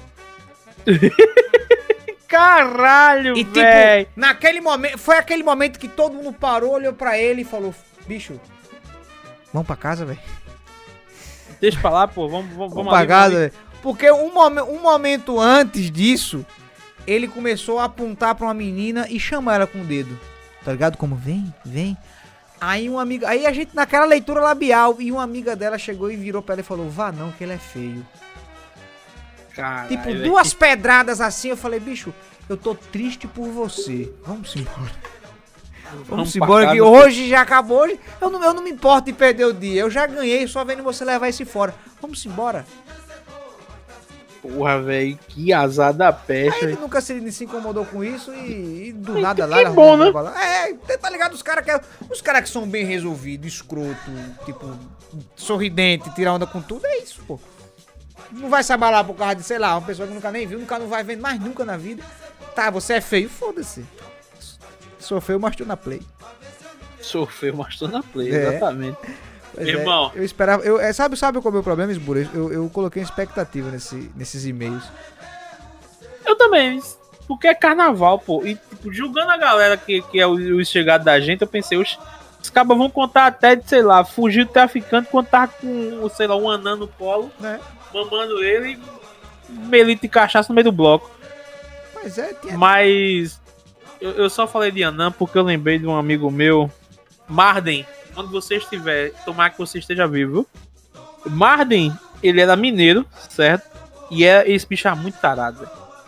Caralho, e véi. tipo, naquele momento, foi aquele momento que todo mundo parou, olhou pra ele e falou: bicho, vamos pra casa, velho. Deixa pra lá, pô, vamos, vamos, vamos pra casa, velho. Porque um, momen um momento antes disso, ele começou a apontar pra uma menina e chamar ela com o dedo. Tá ligado? Como, vem, vem. Aí uma amiga, aí a gente naquela leitura labial, e uma amiga dela chegou e virou pra ela e falou: vá não, que ele é feio. Caralho, tipo, véio. duas pedradas assim, eu falei: bicho, eu tô triste por você. Vamos embora. Vamos, Vamos embora, que hoje já acabou. Hoje eu não, eu não me importo de perder o dia. Eu já ganhei só vendo você levar esse fora. Vamos embora. Porra, velho, que azar da peste. Aí ele nunca se, se incomodou com isso e, e do e nada que lá... Que bom, né? É, tá ligado? Os caras que, os cara que são bem resolvidos, escroto, tipo, sorridente, tirar onda com tudo, é isso, pô. Não vai se abalar por causa de, sei lá, uma pessoa que nunca nem viu, nunca não vai ver mais nunca na vida. Tá, você é feio, foda-se. Sou feio, mas tô na play. Sou feio, mas tô na play, é. Exatamente. Pois Irmão. É, eu esperava. Eu, é, sabe, sabe qual é o meu problema, Esbura? Eu, eu coloquei expectativa nesse, nesses e-mails. Eu também, porque é carnaval, pô. E tipo, julgando a galera que, que é o, o chegado da gente, eu pensei, os, os cabas vão contar até de, sei lá, fugir do traficante quando tava com, sei lá, um anã no colo, né? Mamando ele e melito de cachaça no meio do bloco. Pois é, tinha... Mas eu, eu só falei de anã porque eu lembrei de um amigo meu, Marden. Onde você estiver, tomar que você esteja vivo. Marden, ele era mineiro, certo? E é, esse bicho é muito tarado.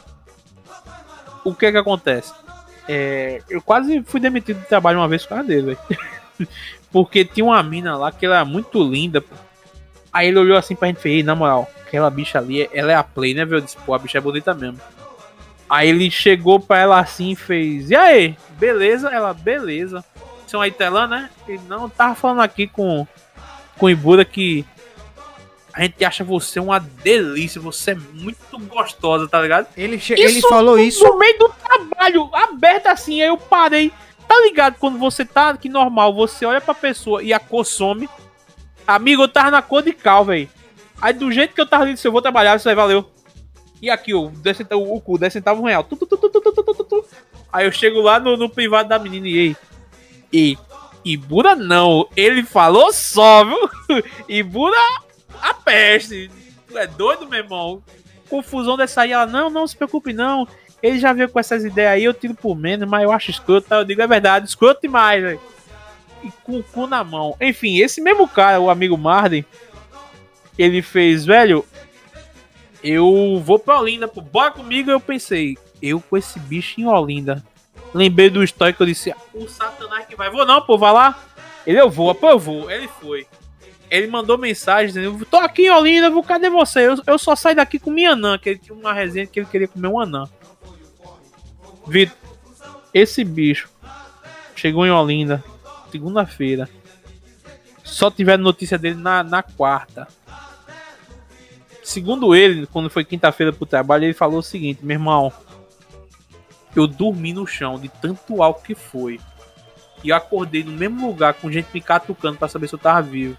O que é que acontece? É, eu quase fui demitido do trabalho uma vez por causa dele, velho. Porque tinha uma mina lá que ela era muito linda, pô. Aí ele olhou assim pra gente e fez: na moral, aquela bicha ali, ela é a play, né, velho? Eu disse: pô, a bicha é bonita mesmo. Aí ele chegou pra ela assim e fez: e aí, beleza? Ela, beleza. São aí telã, né? Ele não tava falando aqui com com o Ibura que a gente acha você uma delícia, você é muito gostosa, tá ligado? Ele, ele falou isso no meio do trabalho, aberto assim, aí eu parei. Tá ligado quando você tá aqui normal, você olha pra pessoa e a cor some. Amigo, eu tava na cor de cal, velho. Aí do jeito que eu tava ali, se eu vou trabalhar, isso aí valeu. E aqui, ó, o, o cu, dez centavos um real. Tu, tu, tu, tu, tu, tu, tu, tu. Aí eu chego lá no, no privado da menina e ei. E Ibura não, ele falou só, viu? Ibura a peste. Tu é doido, meu irmão? Confusão dessa aí, ela, não, não se preocupe não. Ele já veio com essas ideias aí, eu tiro por menos, mas eu acho escroto, tá? Eu digo, é verdade, escroto demais, velho. E com o cu na mão. Enfim, esse mesmo cara, o amigo Marden, ele fez, velho, eu vou pra Olinda, pô, bora comigo. Eu pensei, eu com esse bicho em Olinda. Lembrei do histórico, eu disse, o Satanás que vai. Vou não, pô, vai lá. Ele, eu vou, pô, eu vou. Ele foi. Ele mandou mensagem dizendo: tô aqui em Olinda, vou, cadê você? Eu, eu só saio daqui com minha anã, que ele tinha uma resenha que ele queria comer um anã. Vitor, esse bicho chegou em Olinda segunda-feira. Só tiveram notícia dele na, na quarta. Segundo ele, quando foi quinta-feira pro trabalho, ele falou o seguinte: meu irmão, eu dormi no chão de tanto álcool que foi. E eu acordei no mesmo lugar com gente me catucando pra saber se eu tava vivo.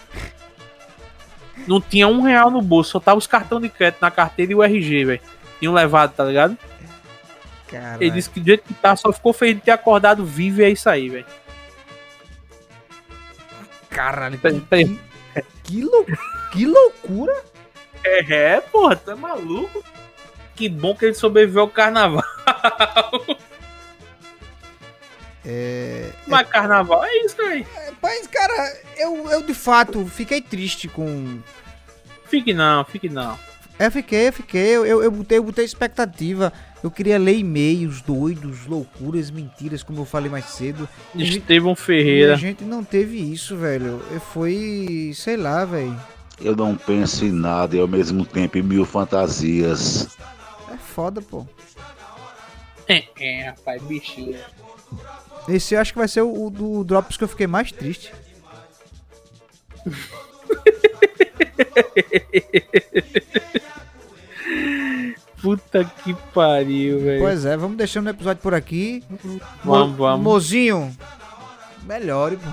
Não tinha um real no bolso, só tava os cartões de crédito na carteira e o R G, velho. Tinham levado, tá ligado? Caralho. Ele disse que do jeito que tá, só ficou feliz de ter acordado vivo e é isso aí, velho. Caralho, Tá- que, tá- que, que, lou- que loucura. É, é, porra, tá maluco? Que bom que ele sobreviveu ao carnaval. É, Mas carnaval é isso, cara. é, mas, cara, eu, eu de fato fiquei triste com... Fique não, fique não. Eu fiquei, eu fiquei, eu, eu, eu, botei, eu botei expectativa. Eu queria ler e-mails doidos, loucuras, mentiras, como eu falei mais cedo. E, Estevão e a Ferreira. gente não teve isso, velho. Eu Foi, sei lá, velho. Eu não penso em nada e ao mesmo tempo em mil fantasias. É foda, pô. É, é, rapaz, bichinho. Esse eu acho que vai ser o, o do Drops que eu fiquei mais triste. Puta que pariu, velho. Pois é, vamos deixando o episódio por aqui. Vamos, Mo- vamos. Mozinho, melhore, pô.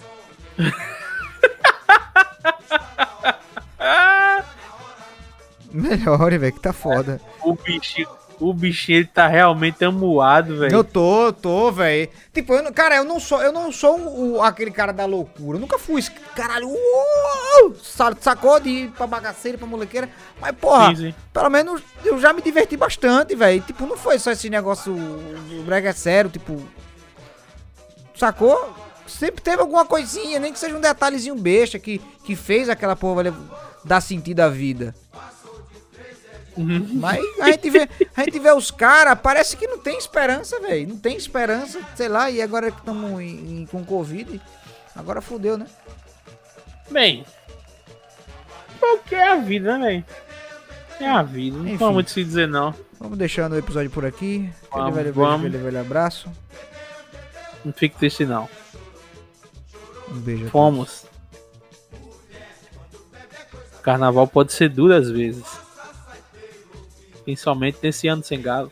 Melhore, velho, que tá foda. O bichinho, o bichinho ele tá realmente amuado, velho. Eu tô, eu tô, velho. Tipo, eu, não- cara, eu não sou, eu não sou o, aquele cara da loucura. Eu nunca fui esse caralho. Uh, sa- sacou de ir pra bagaceira, pra molequeira. Mas, porra, Sim, sim. pelo menos eu já me diverti bastante, velho. Tipo, não foi só esse negócio, o brega é sério, tipo... Sacou? Sempre teve alguma coisinha, nem que seja um detalhezinho besta que, que fez aquela porra valer- dar sentido à vida. Mas a gente vê, a gente vê os caras, parece que não tem esperança, velho. Não tem esperança, sei lá, e agora que estamos com Covid, agora fodeu, né? Bem, qual que é a vida, né, velho? É a vida, não Enfim. tem muito se dizer, não. Vamos deixando o episódio por aqui. Aquele Vamos, velho, vamos. velho, velho, velho abraço. Não fique triste, não. Um beijo. a Fomos. Carnaval pode ser duro às vezes. Principalmente nesse ano sem galo.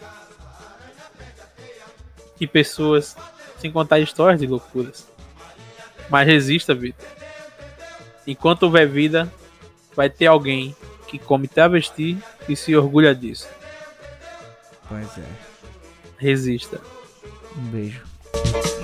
E pessoas sem contar histórias de loucuras. Mas resista, Vitor. Enquanto houver vida, vai ter alguém que come travesti e se orgulha disso. todos. Pois é. Resista. Um beijo.